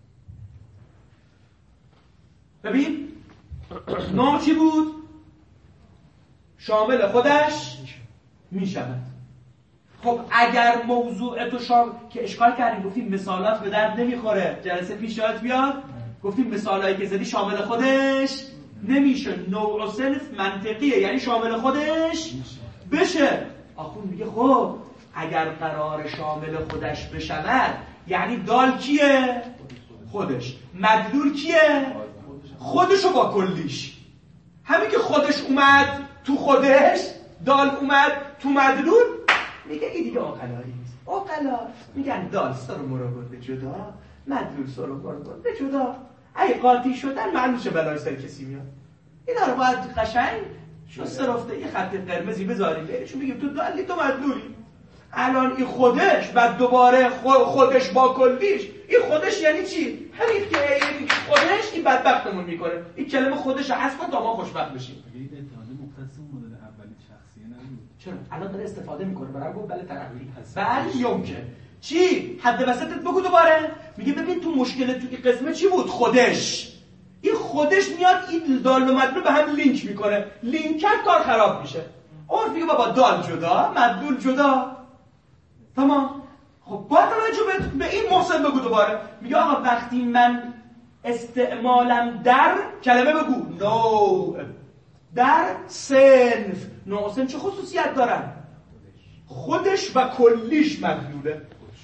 Speaker 1: ببین نوع چی بود؟ شامل خودش میشود. خب اگر موضوع تو که اشکال کردیم گفتیم مثالات به درد نمیخوره، جلسه پیش یاد بیاد گفتیم مثالایی که زدی شامل خودش نمیشه، نوع و صنف منطقیه یعنی شامل خودش بشه. آخون میگه خب اگر قرار شامل خودش بشود یعنی دال کیه؟ خودش. مدلول کیه؟ خودشو با کلیش. همین که خودش اومد تو خودش، دال اومد تو مدلول، میگه این دیگه عاقلایی نیست. عاقلا میگن دال سر مراقبت به جدا، مدلول سر مراقبت به جدا. اگه قاطی شدن معلوم شه بلای سر کسی میاد. اینا رو باید قشنگ شسته رفته یه خط قرمزی بذاریم بهشون بگیم تو دالی تو مدلولی. الان این خودش بعد دوباره خودش با کلیش، این خودش یعنی چی؟ همین که این خودش این بدبختمون میکنه. این کلمه خودش هست کن تا ما خوشبخت بشیم.
Speaker 3: این اتحاد مختص مدل اولی شخصیه نبود.
Speaker 1: چرا؟ الان داره استفاده میکنه برای گفت بله ترقی. بله یمکن. چی؟ حد وسطت بگو دوباره. میگه ببین تو مشکل تو این قسمت چی بود؟ خودش. این خودش میاد این دال و مدلول به هم لینک میکنه. لینک کرد کار خراب میشه. اون میگه بابا دال جدا، مدلول جدا. تمام. خب با توجه به این محسن بگو دوباره. میگه آقا وقتی من استعمالم در کلمه بگو نوع، در صنف. نوع صنف چه خصوصیت دارن؟ خودش و کلیش مدلوله.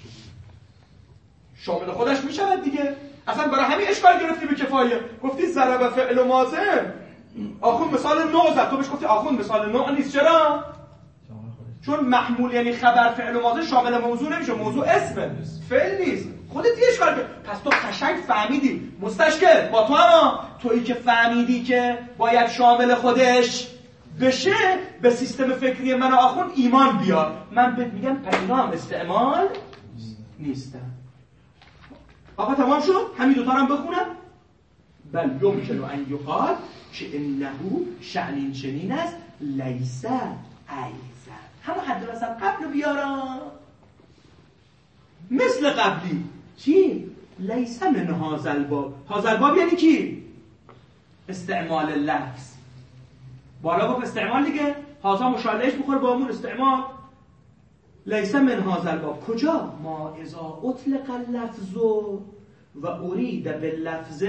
Speaker 1: شامل خودش میشود دیگه. اصلا برای همین اشکال گرفتی به کفایه. گفتی ضرب فعل ماضی. آخون مثال نوع زد. تو بهش گفتی آخون مثال نوع نیست. چرا؟ چون محمول یعنی خبر فعل و ماضی شامل موضوع نمیشه. موضوع اسمه، فعل نیست. خودت یه اشکال کرد. پس تو قشنگ فهمیدی. مستشکل با تو اما تویی که فهمیدی که باید شامل خودش بشه، به سیستم فکری من آخون ایمان بیار. من بهت میگم اینا هم استعمال نیستن. آقا تمام شد؟ همین دوتا هم بخونم. بل یمکن ان یقال که انه شأن این چنین است لیس ایزا. همون حد وسط قبل بیارم مثل قبلی. چی؟ لیس من هذا الباب. هذا الباب یعنی کی؟ استعمال لفظ. بالا گفت استعمال دیگه. هذا مشالهش بخوره با همون استعمال. لیس من هذا الباب کجا؟ ما اذا اطلق اللفظ و ارید باللفظ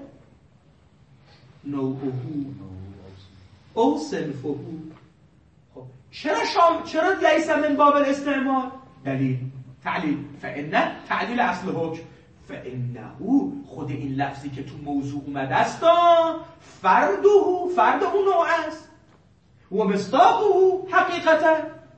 Speaker 1: نوعه او صنفه. خب چرا لیس من باب الاستعمال؟ دلیل تعلیل. فانه تعلیل اصل حکم. فانه خود این لفظی که تو موضوع اومده است فرده نوع است و مصداقه حقیقتا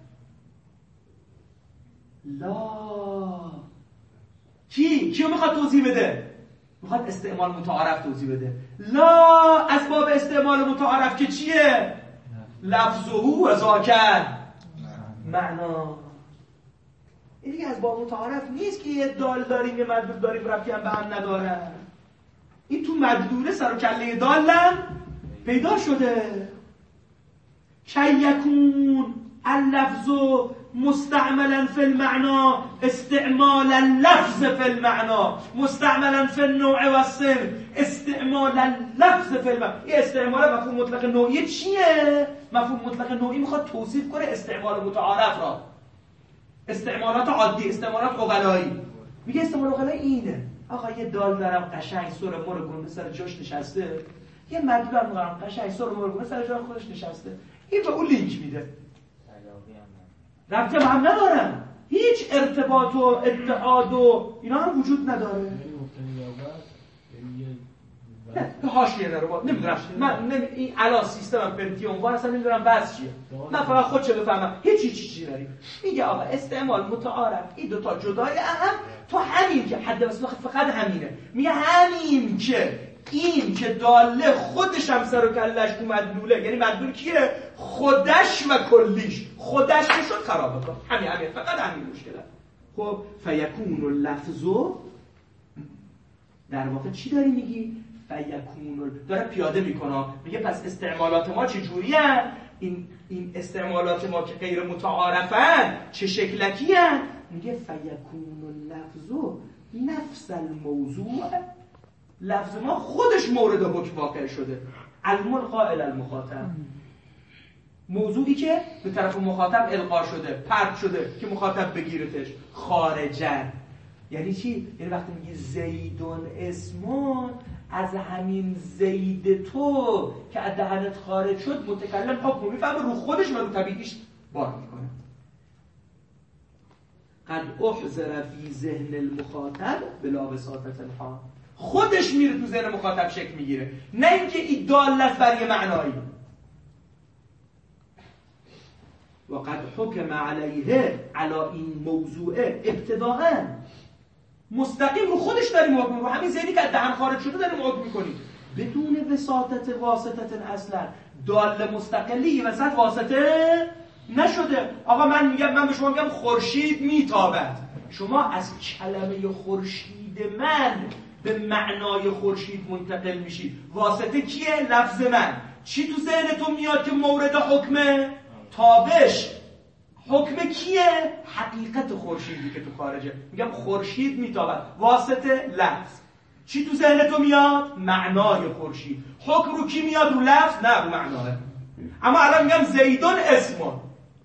Speaker 1: لا. کیو میخواد توضیح بده؟ میخواد استعمال متعارف توضیح بده. لا اسباب استعمال متعارف که چیه؟ لفظه و ذاکر معنا. این دیگه اسباب متعارف نیست که یه دال داریم یه مدلول داریم ربطی هم به هم نداره. این تو مدلوله سر و کله دالم پیدا شده. کی یکون اللفظ مستعملا فی المعنى استعمال اللفظ فی المعنى مستعملا فی النوع و الصنف استعمال اللفظ فی المعنى. این استعمال مفهوم مطلق نوعی چیه؟ مفهوم مطلق نوعی میخواد توصیف کنه استعمال متعارف را. استعمالات عادی، استعمالات عقلایی. میگه استعمال عقلایی اینه. آقا یه دال دارم قشنگ سر مر گنده سر جاش نشسته، یه مدلول دارم قشنگ سر مر گنده سر جای خودش نشسته. این به اون لینک میده. ربطی هم ندارن. هیچ ارتباط و اتحاد و اینا هم وجود نداره. نه حاشیه نرو. نمیدونم من این الان سیستمم پنتیوم وار اصلا نمیدونم وضع چیه. من فقط خودش بفهمم. هیچ چیزی نداریم. میگه آقا استعمال متعارف این دو تا جدای اهم تو همین که حد وصل فقط همینه. میگه همین که این که داله خودش هم سر و کلهش تو مدلوله، یعنی مدلول کیه؟ خودش و کلیش. خودش که شد خرابه کن. همین فقط همین مشکله. خب فیکون اللفظ در واقع چی داری میگی؟ فیکون داره پیاده میکنه. میگه پس استعمالات ما چه جوری هست؟ این استعمالات ما که غیر متعارفن چه شکلکی هست؟ میگه فیکون اللفظ نفس الموضوع. لفظ ما خودش مورد حکم واقع شده. الملقا الی المخاطب. موضوعی که به طرف مخاطب القا شده، پرت شده که مخاطب بگیرتش. خارجن یعنی چی؟ یعنی وقتی میگی زیدون اسمون، از همین زید تو که از دهنت خارج شد متکلم حکم میفهمه، رو خودش و رو طبیعیش بار میکنه. قد احضر فی ذهن المخاطب بلا وساطة الحال، خودش میره تو ذهن مخاطب شکل میگیره، نه اینکه این دال است بر یه معنایی. و قد حکم علیه علی این موضوع ابتداءً، مستقیم رو خودش داریم حکم، رو همین ذهنی که از دهن خارج شده داریم حکم میکنیم بدون واسطه اصلا. دال مستقلی وسط واسطه نشده. آقا من به شما میگم خورشید میتابد، شما از کلمه خورشید من به معنای خورشید منتقل میشید. واسطه کیه؟ لفظ من. چی تو ذهن تو میاد که مورد حکمه؟ تابش. حکم کیه؟ حقیقت خورشیدی که تو خارجه. میگم خورشید میتابد، واسطه لفظ. چی تو ذهن تو میاد؟ معنای خورشید. حکم رو کی میاد؟ رو لفظ؟ نه رو معنای. اما الان میگم زیدون اسمون،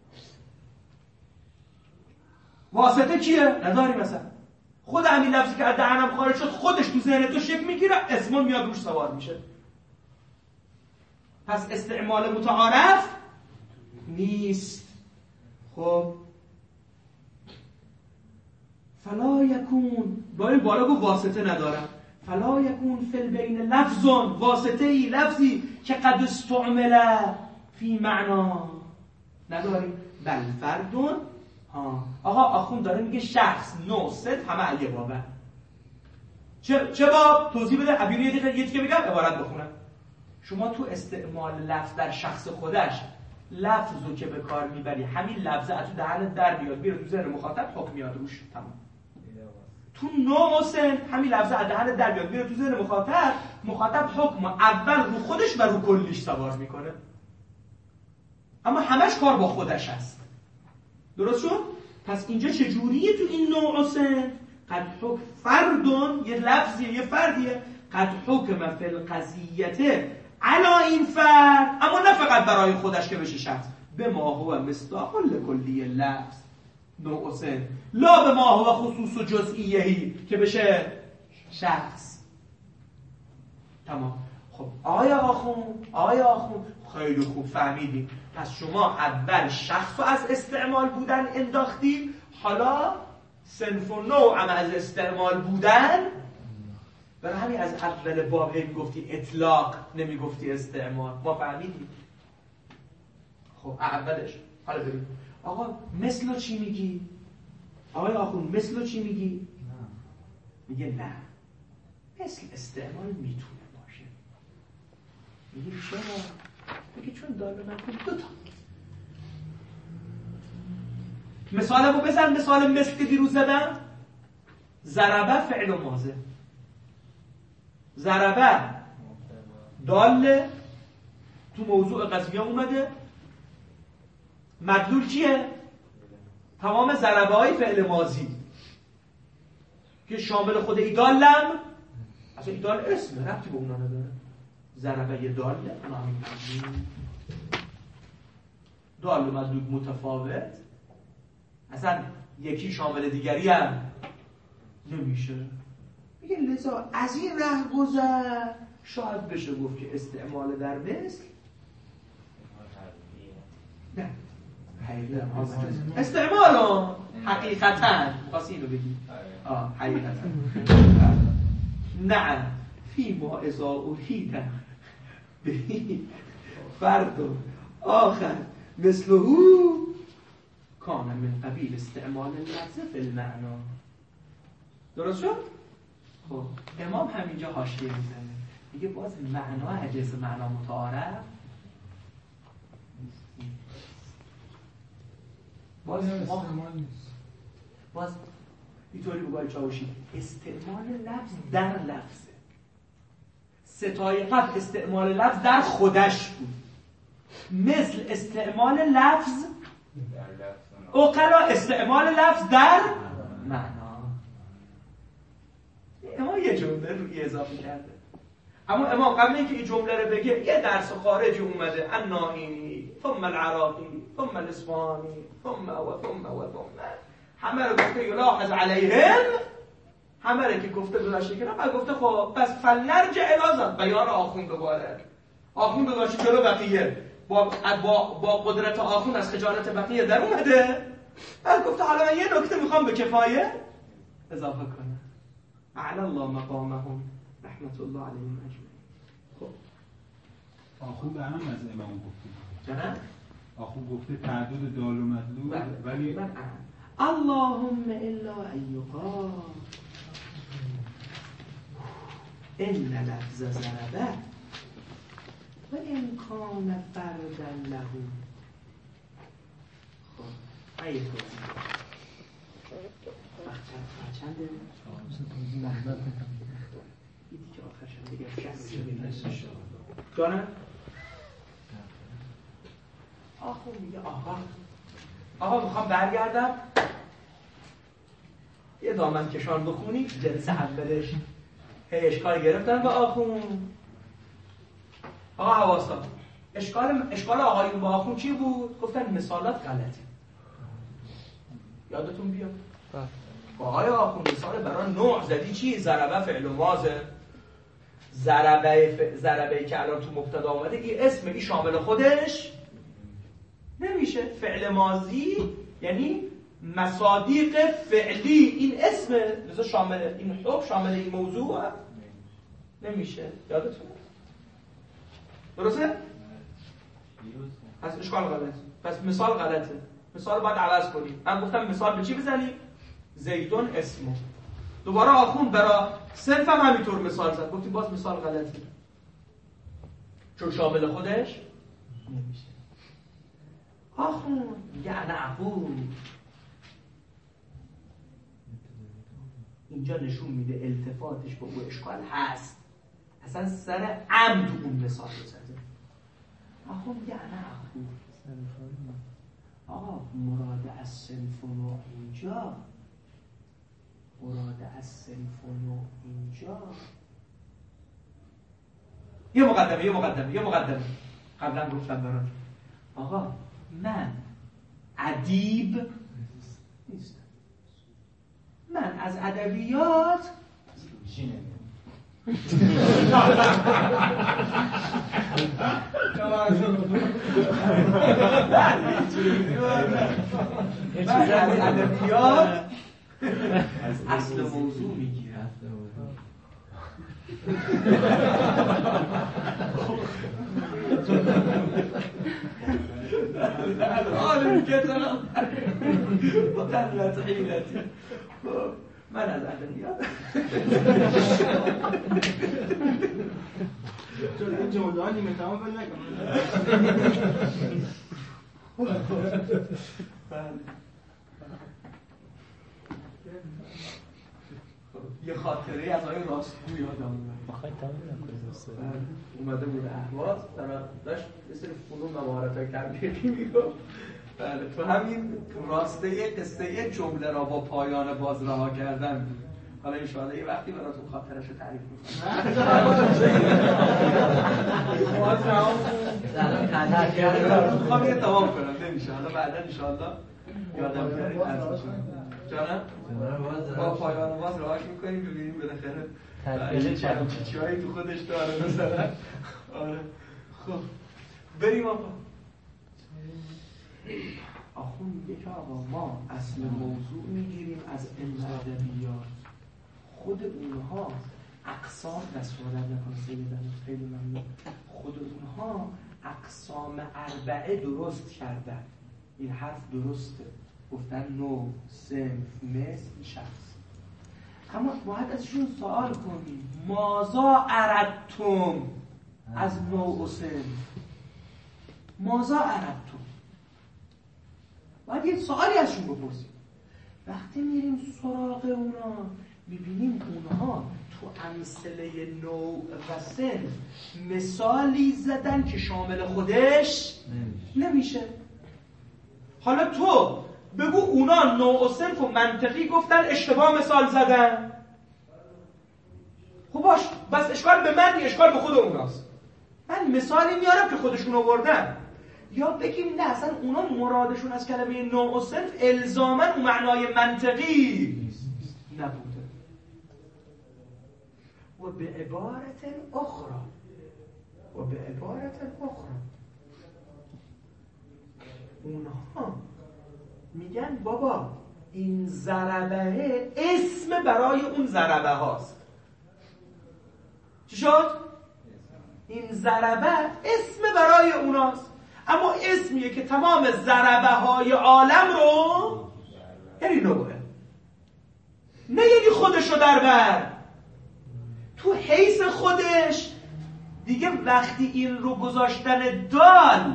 Speaker 1: واسطه کیه؟ نداری. مثلا خود همین لفظی که از دهنم خارج شد خودش تو ذهن تو شکل میگیره، اسمون میاد روش سوار میشه. پس استعمال متعارف نیست. خب فلا یکون، بالا گفت واسطه ندارم. فلا یکون فی البین لفظون، واسطه ای لفظی که قد استعمل فی معنا نداریم. بل فردون. آقا آخوند داره میگه شخص، نوع، صد، همه علیه بابه. چه باب؟ توضیح بده. ابیون یه دیگه بگم عبارت بخونم. شما تو استعمال لفظ در شخص خودش، لفظو که به کار میبری همین لفظه از تو دهنت در بیاد، بیره تو ذهن مخاطب، حکم میاد روش. تمام. تو نوع و سن همین لفظه از دهنت در بیاد، بیره تو ذهن مخاطب حکم اول رو خودش و رو کلیش سوار میکنه. اما همش کار با خودش هست. درست شد؟ پس اینجا چجوریه تو این نوع و سن؟ قد حکم فردون، یه لفظیه، یه فردیه. قد حکم فی القضیته علا این فرد، اما نه فقط برای خودش که بشه شخص. به ما هو مصداق لکلی لفظ نوع و سن، لا به ما هو خصوص و جزئیهی که بشه شخص. تمام. خب آیا آخون خیلی خوب فهمیدیم. پس شما اول شخص رو از استعمال بودن انداختی، حالا صنف و نوع هم از استعمال بودن. برای همین از اول باب میگفتی اطلاق، نمیگفتی استعمال. ما فهمیدیم. خب اولش حالا بریم. آقا مثل چی میگی؟ آقای آخون مثل چی میگی؟ میگه نه، مثل استعمال میتونه باشه. میگه چرا؟ میگه چون دال مکون دوتا. مثالمو بزن. مثال مثل که دیروز زدم، ضربه فعل و ماضی. ضربه دال تو موضوع قضیه اومده، مدلول کیه؟ تمام ضربه های فعل ماضی که شامل خود ایدالم. اصلا ایدال اسم ربطی به اونا نداره. ضربه یه داله، دال و مدلول متفاوت، اصلا یکی شامل دیگری هم نمیشه. میگه لذا از این ره گذر شاید بشه گفت که استعمال در مثل نه استعمال حقیقتا خاصی اینو بگی حقیقتا نه فی ما ازا اوهیده بهی فرد آخر مثله کان من قبیل استعمال لفظ فی المعنا. درست شد؟ خب امام همینجا حاشیه میزنه، میگه باز معنا عجز معنا متعارف باز اینطوری بگوی چاوشی استعمال لفظ در لفظه. ستای قبل استعمال لفظ در خودش بود، مثل استعمال لفظ اقلا استعمال لفظ در معنا. اما یه جمله روی اضافه کرده. اما امام قبل اینکه این جمله رو بگه یه درس خارجی اومده، النائینی ثم العراقی ثم الاصفهانی ثم همه رو گفته یلاحظ علیهم، همه رو که گفته گذاشته کنه، بعد گفته خب پس فلنرجع الازم بیان آخوند مبارک. آخوند گذاشته جلو بقیه با قدرت آخوند از خجالت بقیه در اومده، بعد گفته حالا من یه نکته میخوام به کفایه اضافه کنم. اعلی الله مقامهم رحمت الله علیهم اجمعین. خب
Speaker 3: آخوند هم از امام گفته
Speaker 1: جناب
Speaker 3: آخوند گفته تعدد دال و مدلول، ولی
Speaker 1: اللهم الا ان یقال ان لفظ ضربه و ان کان فردا له. خب آیه توضیح وقت چنده؟ ایدی که آخرشم دیگه جانم؟ آخو میگه آقا میخوام برگردم یه دامن کشان بخونی جلسه اولش هی اشکال گرفتن به آخون. آقا حواسا اشکال آقایون با آخون چی بود؟ گفتن مثالات غلطه. یادتون بیاد آقای آخون مثال برای نوع زدی چی؟ ضربه فعل و ماضه. ضربه که الان تو مبتدا اومده این اسم این شامل خودش نمیشه. فعل ماضی یعنی مصادیق فعلی این اسمه، لذا شامل این حکم شامل این موضوع نمیشه. یادتونه؟ درسته؟ پس اشکال غلط، پس مثال غلطه. مثال باید عوض کنی. من گفتم مثال به چی بزنی؟ زیدون اسمو. دوباره آخون برای صرف هم همینطور مثال زد، گفتیم باز مثال غلطه چون شامل خودش نمیشه. آخون میگه انا اقول، اینجا نشون میده التفاتش به اون اشکال هست، اصلا سر عمد اون مثال رو زده. آخون میگه انا اقول آقا مراد از صنف و نوع اینجا، مراد از صنف و نوع اینجا یه مقدمه قبلا گفتم برات. آقا من ادیب نیستم، من از ادبیات من از ادبیات اصل موضوع میگیرم. عالم کتاب مقلت حیلتی من از ادبیات
Speaker 4: چون این جمله نیمه تمام بل نکنم.
Speaker 1: یه خاطره از آقای راستگو یادم اومده بود اهواز داشت یه سری فنون و مهارت‌های تربیتی میگفت. بله تو همین راسته قصه جمله را با پایان باز رها کردن. حالا انشاءالله یه وقتی براتون خاطرش رو تعریف میکنم. میخوام یه تمام کنم نمیشه، حالا بعدا انشاءالله یادم بیارید عرض کنم. جانم با پایان باز رهاش میکنیم ببینیم بالاخره چی هایی تو خودش داره مثلا. آره خب بریم آقا. آخون میگه که آقا ما اصل موضوع میگیریم از علم ادبیات، خود اونها اقسام دستورات نکن سیدن خیلی ممنون، خود اونها اقسام اربعه درست کردن. این حرف درسته، گفتن نوع، صنف، مثل، شخص. اما باید ازشون سوال کنیم ماذا اردتم از نوع و صنف؟ ماذا اردتم؟ باید یه سوالی ازشون بپرسیم. وقتی میریم سراغ اونا میبینیم اونها تو امثله نوع و صنف مثالی زدن که شامل خودش نمیشه. حالا تو بگو اونا نوع و صنف و منطقی گفتن اشتباه مثال زدن. خب باش، بس اشکال به من، اشکال به خود اوناست. من مثالی میارم که خودشون آوردن. یا بگیم نه اصلا اونا مرادشون از کلمه نوع و صنف الزاماً اون معنای منطقی نبوده. و به عبارت اخرى اونها میگن بابا این ضربه اسم برای اون ضربه هاست. چی شد؟ این ضربه اسم برای اوناست، اما اسمیه که تمام ضربه های عالم رو یعنی نوعه، نه یعنی خودشو در بر. تو حیث خودش دیگه وقتی این رو گذاشتن دال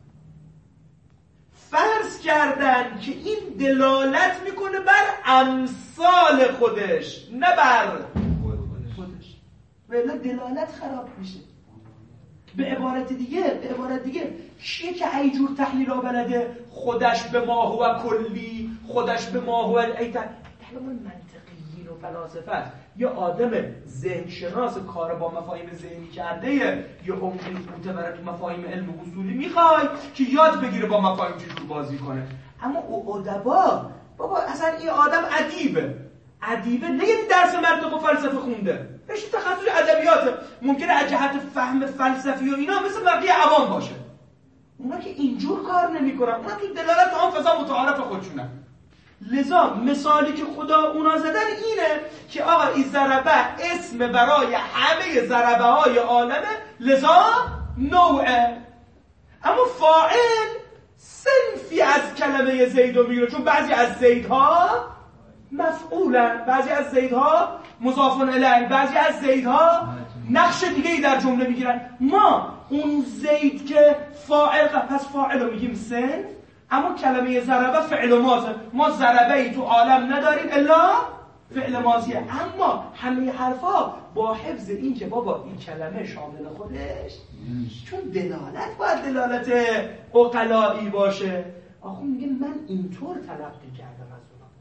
Speaker 1: فرض کردن که این دلالت میکنه بر امثال خودش نه بر خودش، ولی دلالت خراب میشه. به عبارت دیگه کیه که ای جور تحلیل ها بلده خودش به ما هو کلی، خودش به ما هو ایتن؟ همون منطقیین و فلاسفه است. یا آدم ذهن شناس کار با مفاهیم ذهنی کرده، یا عمقی معتبر تو مفاهیم علم و اصولی میخوای که یاد بگیره با مفاهیم چجور بازی کنه. اما او ادبا بابا اصلا این آدم ادیبه نه یعنی درس منطق و فلسفه خونده، رشته تخصص ادبیاته، ممکنه از جهت فهم فلسفی و اینا مثل بقیه عوام باشه. اونا که اینجور کار نمیکنن، اونا تو دلالت آن فضا متعارف خودشونن. لذا مثالی که خدا اونا زدن اینه که آقا این ضربه اسم برای همه ضربه های عالمه، لذا نوعه. اما فاعل صنفی از کلمه زید رو میگیره، چون بعضی از زیدها مفعولن، بعضی از زیدها مضاف الیه، بعضی از زیدها نقش دیگه‌ای در جمله میگیرن. ما اون زید که فاعل، پس فاعل رو میگیم صنف، اما کلمه ضربه فعل ماضی، ما ضربه ای تو عالم نداریم الا فعل ماضیه. اما همه حرفا با حفظ این که بابا این کلمه شامل خودش، چون دلالت باید دلالت عقلایی باشه. آخه میگه من اینطور تلقی کردم از اونا،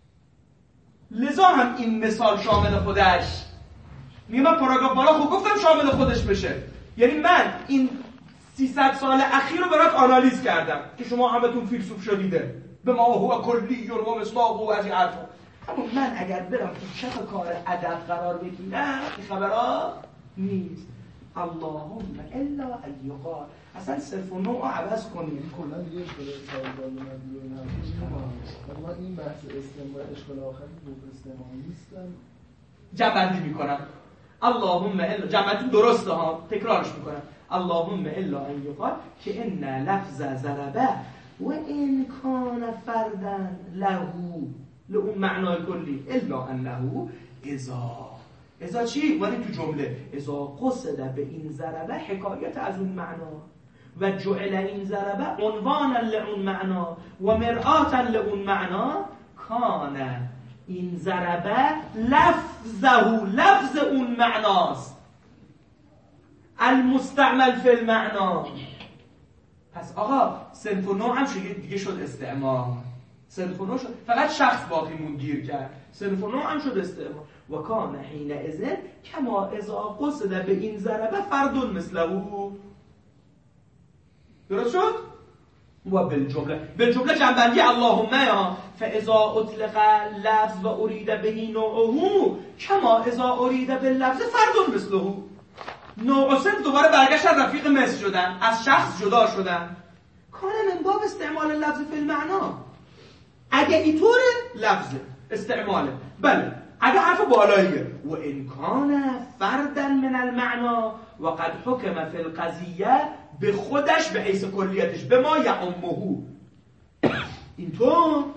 Speaker 1: لذا هم این مثال شامل خودش. میگه من پاراگراف بالا خوب گفتم شامل خودش بشه، یعنی من این 300 سال اخیر رو برات آنالیز کردم که شما همتون فیلسوف شدیده، به ما هو کلی و مصداق و از این حرفا. اما من اگر برم تو چه کار ادب قرار بگیرم این خبرها نیست. اللهم الا ان یقال، اصلا صرف و نوع عوض کنیم.
Speaker 5: کلا دیگه اشکال سوال این حرفش من این بحث استعمال اشکال آخری رو استعمال نیستم،
Speaker 1: جمع‌بندی میکنم. اللهم الا، جمع‌بندی درسته ها، تکرارش میکنم. اللهم الا ان یقال که ان لفظ ضربه و ان کان فردا له اون معنای کلی الا انه اذا چی؟ ولی تو جمله اذا قصد به این ضربه حکایت از اون معنا و جعل این ضربه عنوانا لعون معنا و مرآتا لعون معنا کان این ضربه لفظ اون معناست المستعمل فی المعنا. پس آقا صنف و نوع هم دیگه شد استعمال، صنف و نوع شد، فقط شخص باقیمون گیر کرد، صنف و نوع هم شد استعمال. و کان حین اذن کما اذا قصد به این ضربه فرد مثله. درست شد؟ و بالجمله جنبندی اللهم یا فاذا اطلق لفظ و ارید به نوعه کما اذا ارید باللفظ فرد مثله. نوع و صنف دوباره برگشتن رفیق مثل شدن، از شخص جدا شدن. کان من باب استعمال لفظ فی المعنا. اگه اینطوره لفظ استعماله، بله. اگه حرف بالاییه و ان کان فردا من المعنا و قد حکم فی القضیه، به خودش به حیث کلیتش به ما یعمه، اینطور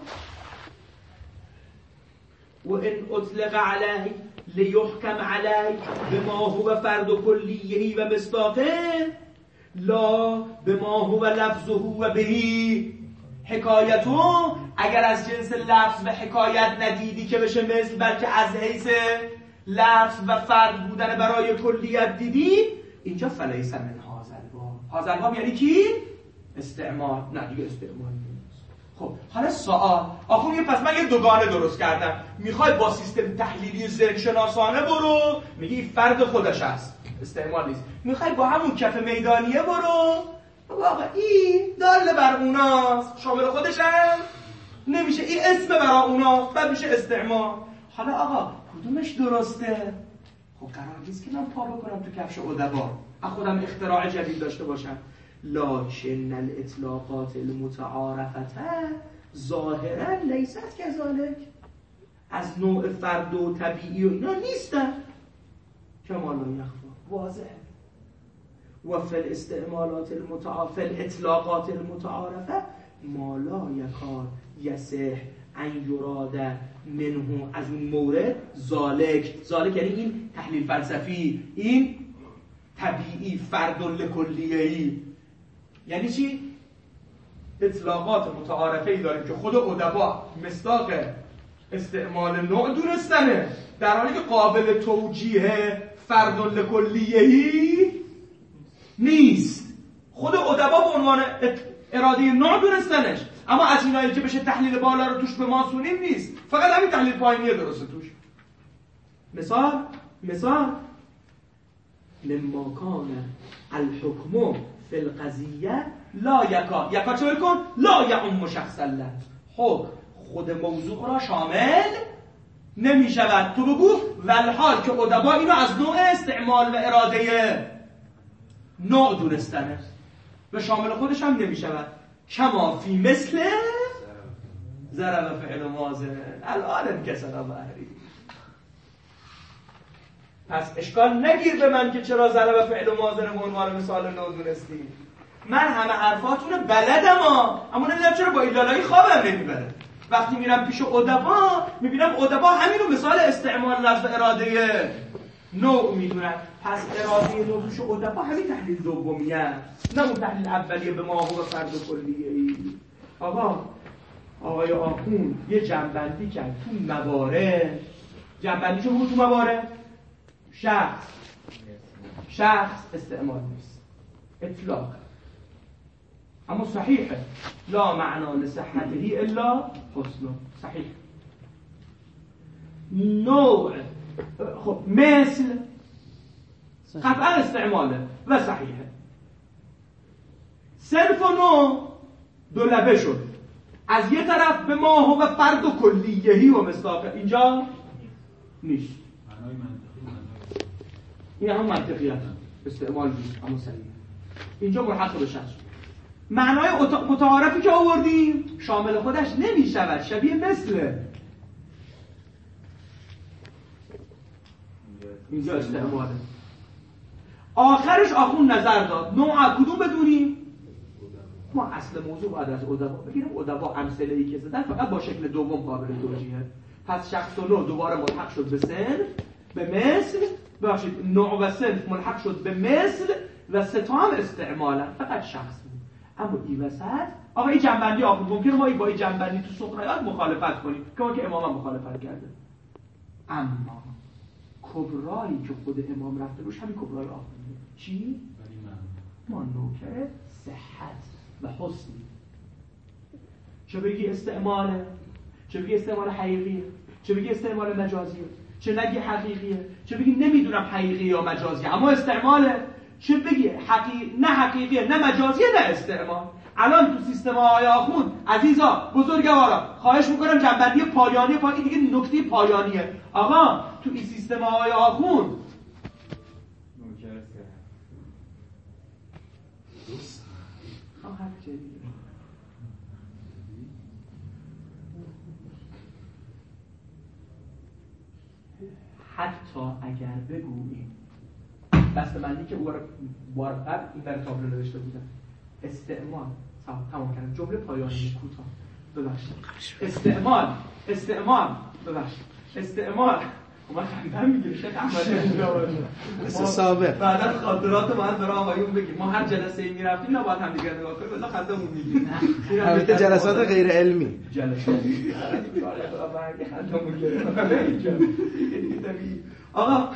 Speaker 1: و ان اطلق علیه لیحکم علیه بما هو فرد کلیه و مصداقه لا بما هو لفظه و بهی حکایته. اگر از جنس لفظ و حکایت ندیدی که بشه مثل، بلکه از حیث لفظ و فرد بودن برای کلیت دیدی، اینجا فلیس من هذا الباب. هذا الباب یعنی کی؟ استعمال. نه دیگه استعمال نیست. خب حالا سوال آخه پس من یه دوگانه درست کردم، میخوای با سیستم تحلیلی ذهن شناسانه برو، میگی فرد خودش هست استعمال نیست، میخوای با همون کف میدانیه برو، واقعا این داله بر اوناست شامل خودش هم نمیشه، این اسم برای اوناست بعد میشه استعمال. حالا آقا کدومش درسته؟ خب قرار نیست که من پا بکنم تو کفش ادبا از خودم اختراع جدید داشته باشم. لکن الاطلاقات المتعارفه ظاهرا لیست کذالک، از نوع فرد و طبیعی و اینا نیستن، کما لا یخفی واضح. و فی الاستعمالات المتعارفه الاطلاقات المتعارفه ما لا یکاد یصح ان یراد منه، از اون مورد ذالک یعنی این تحلیل فلسفی، این طبیعی فرد لکلیه‌ای. یعنی چی؟ اطلاقات متعارفه‌ای داریم که خود ادبا مصداق استعمال نوع دونستنه، در حالی که قابل توجیه فرد لکلیه‌ای نیست. خود ادبا به عنوان اراده نوع دونستنش، اما از اینایی که بشه تحلیل بالا رو توش به ماسونیم نیست، فقط همین تحلیل پایینیه درسته توش. مثال لما کان الحکم فی القضیه لا یکا چه بکن؟ لا یعم شخصا له، حکم خود موضوع را شامل نمی شود. تو بگو والحال که ادبا اینو از نوع استعمال و اراده نوع دونستنه و شامل خودش هم نمی شود. کما فی مثل ضرب فعل ماضی الان کسر بحری. پس اشکال نگیر به من که چرا ضرب فعل ماضی رو به عنوان مثال نوع دونستی. من همه حرفاتون رو بلدم اما نمیدونم چرا با این لالایی خوابم نمیبره. وقتی میرم پیش ادبا میبینم ادبا همین رو مثال استعمال لفظ اراده نوع میدونن. پس اراده نوع پیش ادبا همین تحلیل دومیه، نه اون تحلیل اولیه به ماهور و فرد و کلیه ای. آقای آخوند یه جنبندی کرد تو موارد. جنبندی چه بود تو موارد؟ شخص استعمال نیست، اطلاق، اما صحیحه لا معنا لصحته الا حسن. صحیح. نوع خب مثل قطعا استعماله و صحیحه. صرف و نوع دو لبه شد، از یه طرف به ما و فرد و کلیهی و مصداق اینجا نیست. این هم منطقیت استعمال نیست اما صحیح. اینجا ملحق به شخص. معنای متعارفی که آوردیم شامل خودش نمی شود، شبیه مثل اینجا استعماله. آخرش آخون نظر داد نوع کدوم بدونیم؟ ما اصل موضوع باید از ادبا بگیریم. ادبا امثله‌ای که زدن فقط با شکل دوم قابل توجیهه. پس شخص و نوع دوباره ملحق شد به صنف، به مثل، ببخشید نوع و صنف ملحق شد به مثل و سه تا هم استعمالا فقط شخص بود. اما این وسط آقا این جنبندی آخون ممکنه ما با این جنبندی تو سخنیات مخالفت کنیم که امام هم مخالفت کرده، اما کبرایی که خود امام رفته روش همین کبرای آخونده. چی؟ ما نوکر صحت و حسنی. چه بگی استعماله، چه بگی استعمال حقیقیه، چه بگی استعمال مجازیه، چه نگی حقیقیه، چه بگی نمیدونم حقیقی یا مجازیه اما استعماله، چه بگی نه حقیقیه نه مجازیه نه استعمال. الان تو سیستم آقای آخوند عزیزا بزرگوارا خواهش میکنم جنبندی پایانی دیگه نکته پایانیه. آقا تو این سیستم آقای آخوند حتی اگر بگوییم بسته‌بندی که بار قبل این در تابلو نوشته بودن استعمال تمام کردم جمله پایانی کوتاه ببخشید استعمال ما خندم میگیره شیخ احمد
Speaker 6: مثل سابق
Speaker 1: بعد از خاطرات ما برای آقایون بگیم ما هر جلسه ای میرفتیم نباید هم دیگه نگاه کنیم بذار خندمون میگیره.
Speaker 6: البته جلسات غیر علمی
Speaker 1: خندمون گرفت. آقا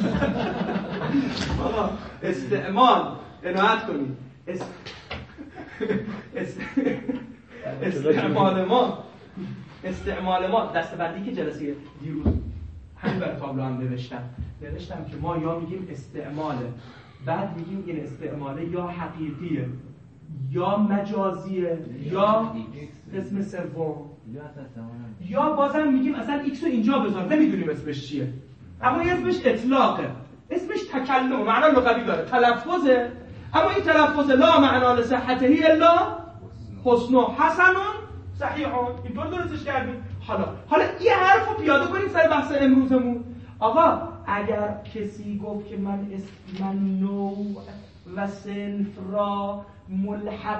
Speaker 1: استعمال عنایت کنید. استعمال ما دسته‌بندی که جلسه دیروز همین بر تابلو هم نوشتم که ما یا میگیم استعماله، بعد میگیم این استعماله یا حقیقیه یا مجازیه یا قسم سوم، یا بازم میگیم اصلا ایکس رو اینجا بذار، نمیدونیم اسمش چیه، اما این اسمش اطلاقه، اسمش تکلم، معنا لغوی داره، تلفظه، اما این تلفظ لا معنا لصحته الا حسن و حسن صحیح. اینطور درستش کردیم. حالا یه حرف رو پیاده کنیم سر بحث امروزمون. آقا اگر کسی گفت که من نوع و صنف را ملحق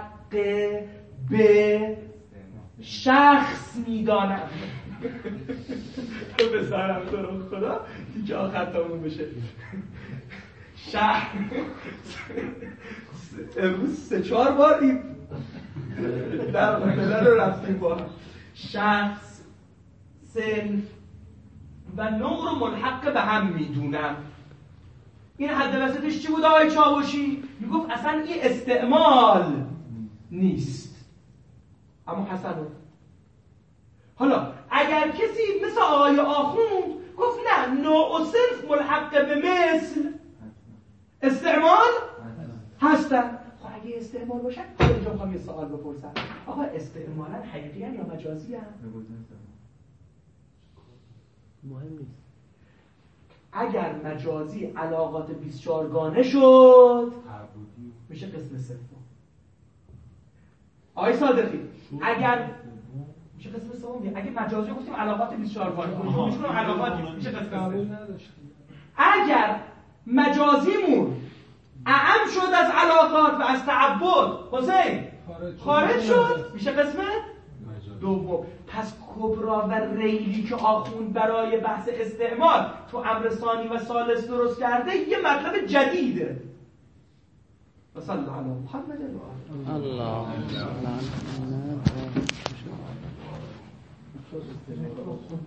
Speaker 1: به شخص میدانم به سرم تو رو خدا دیگه آخر تموم بشه. امروز 3-4 بار این در مدل رو رفتیم با شخص، صنف و نوع رو ملحق به هم میدونم. این حد وسطش چی بود آقای چاوشی؟ میگفت اصلا این استعمال نیست اما حسنه. حالا اگر کسی مثل آقای آخوند گفت نه نوع و صنف ملحق به مثل استعمال هستن، خب اگه استعمال باشن اینجا میخوام یه سوال بپرسم، آقا استعمالا حقیقی یا مجازی هم؟
Speaker 2: مهم نیست.
Speaker 1: اگر مجازی علاقات 24 گانه شد میشه قسم سوم. آقای صادقی اگر میشه قسم سوم، اگه مجازی گفتیم علاقات 24 گانه میشه علاقات میشه قسم سوم. اگر مجازیمون اعم شد از علاقات و از تعبد حسین خارج شد میشه قسم دوم. پس کبرا و ریلی که آخوند برای بحث استعمال تو امر ثانی و ثالث درست کرده یه مطلب جدیده. و صلی الله علی محمد و آله. الله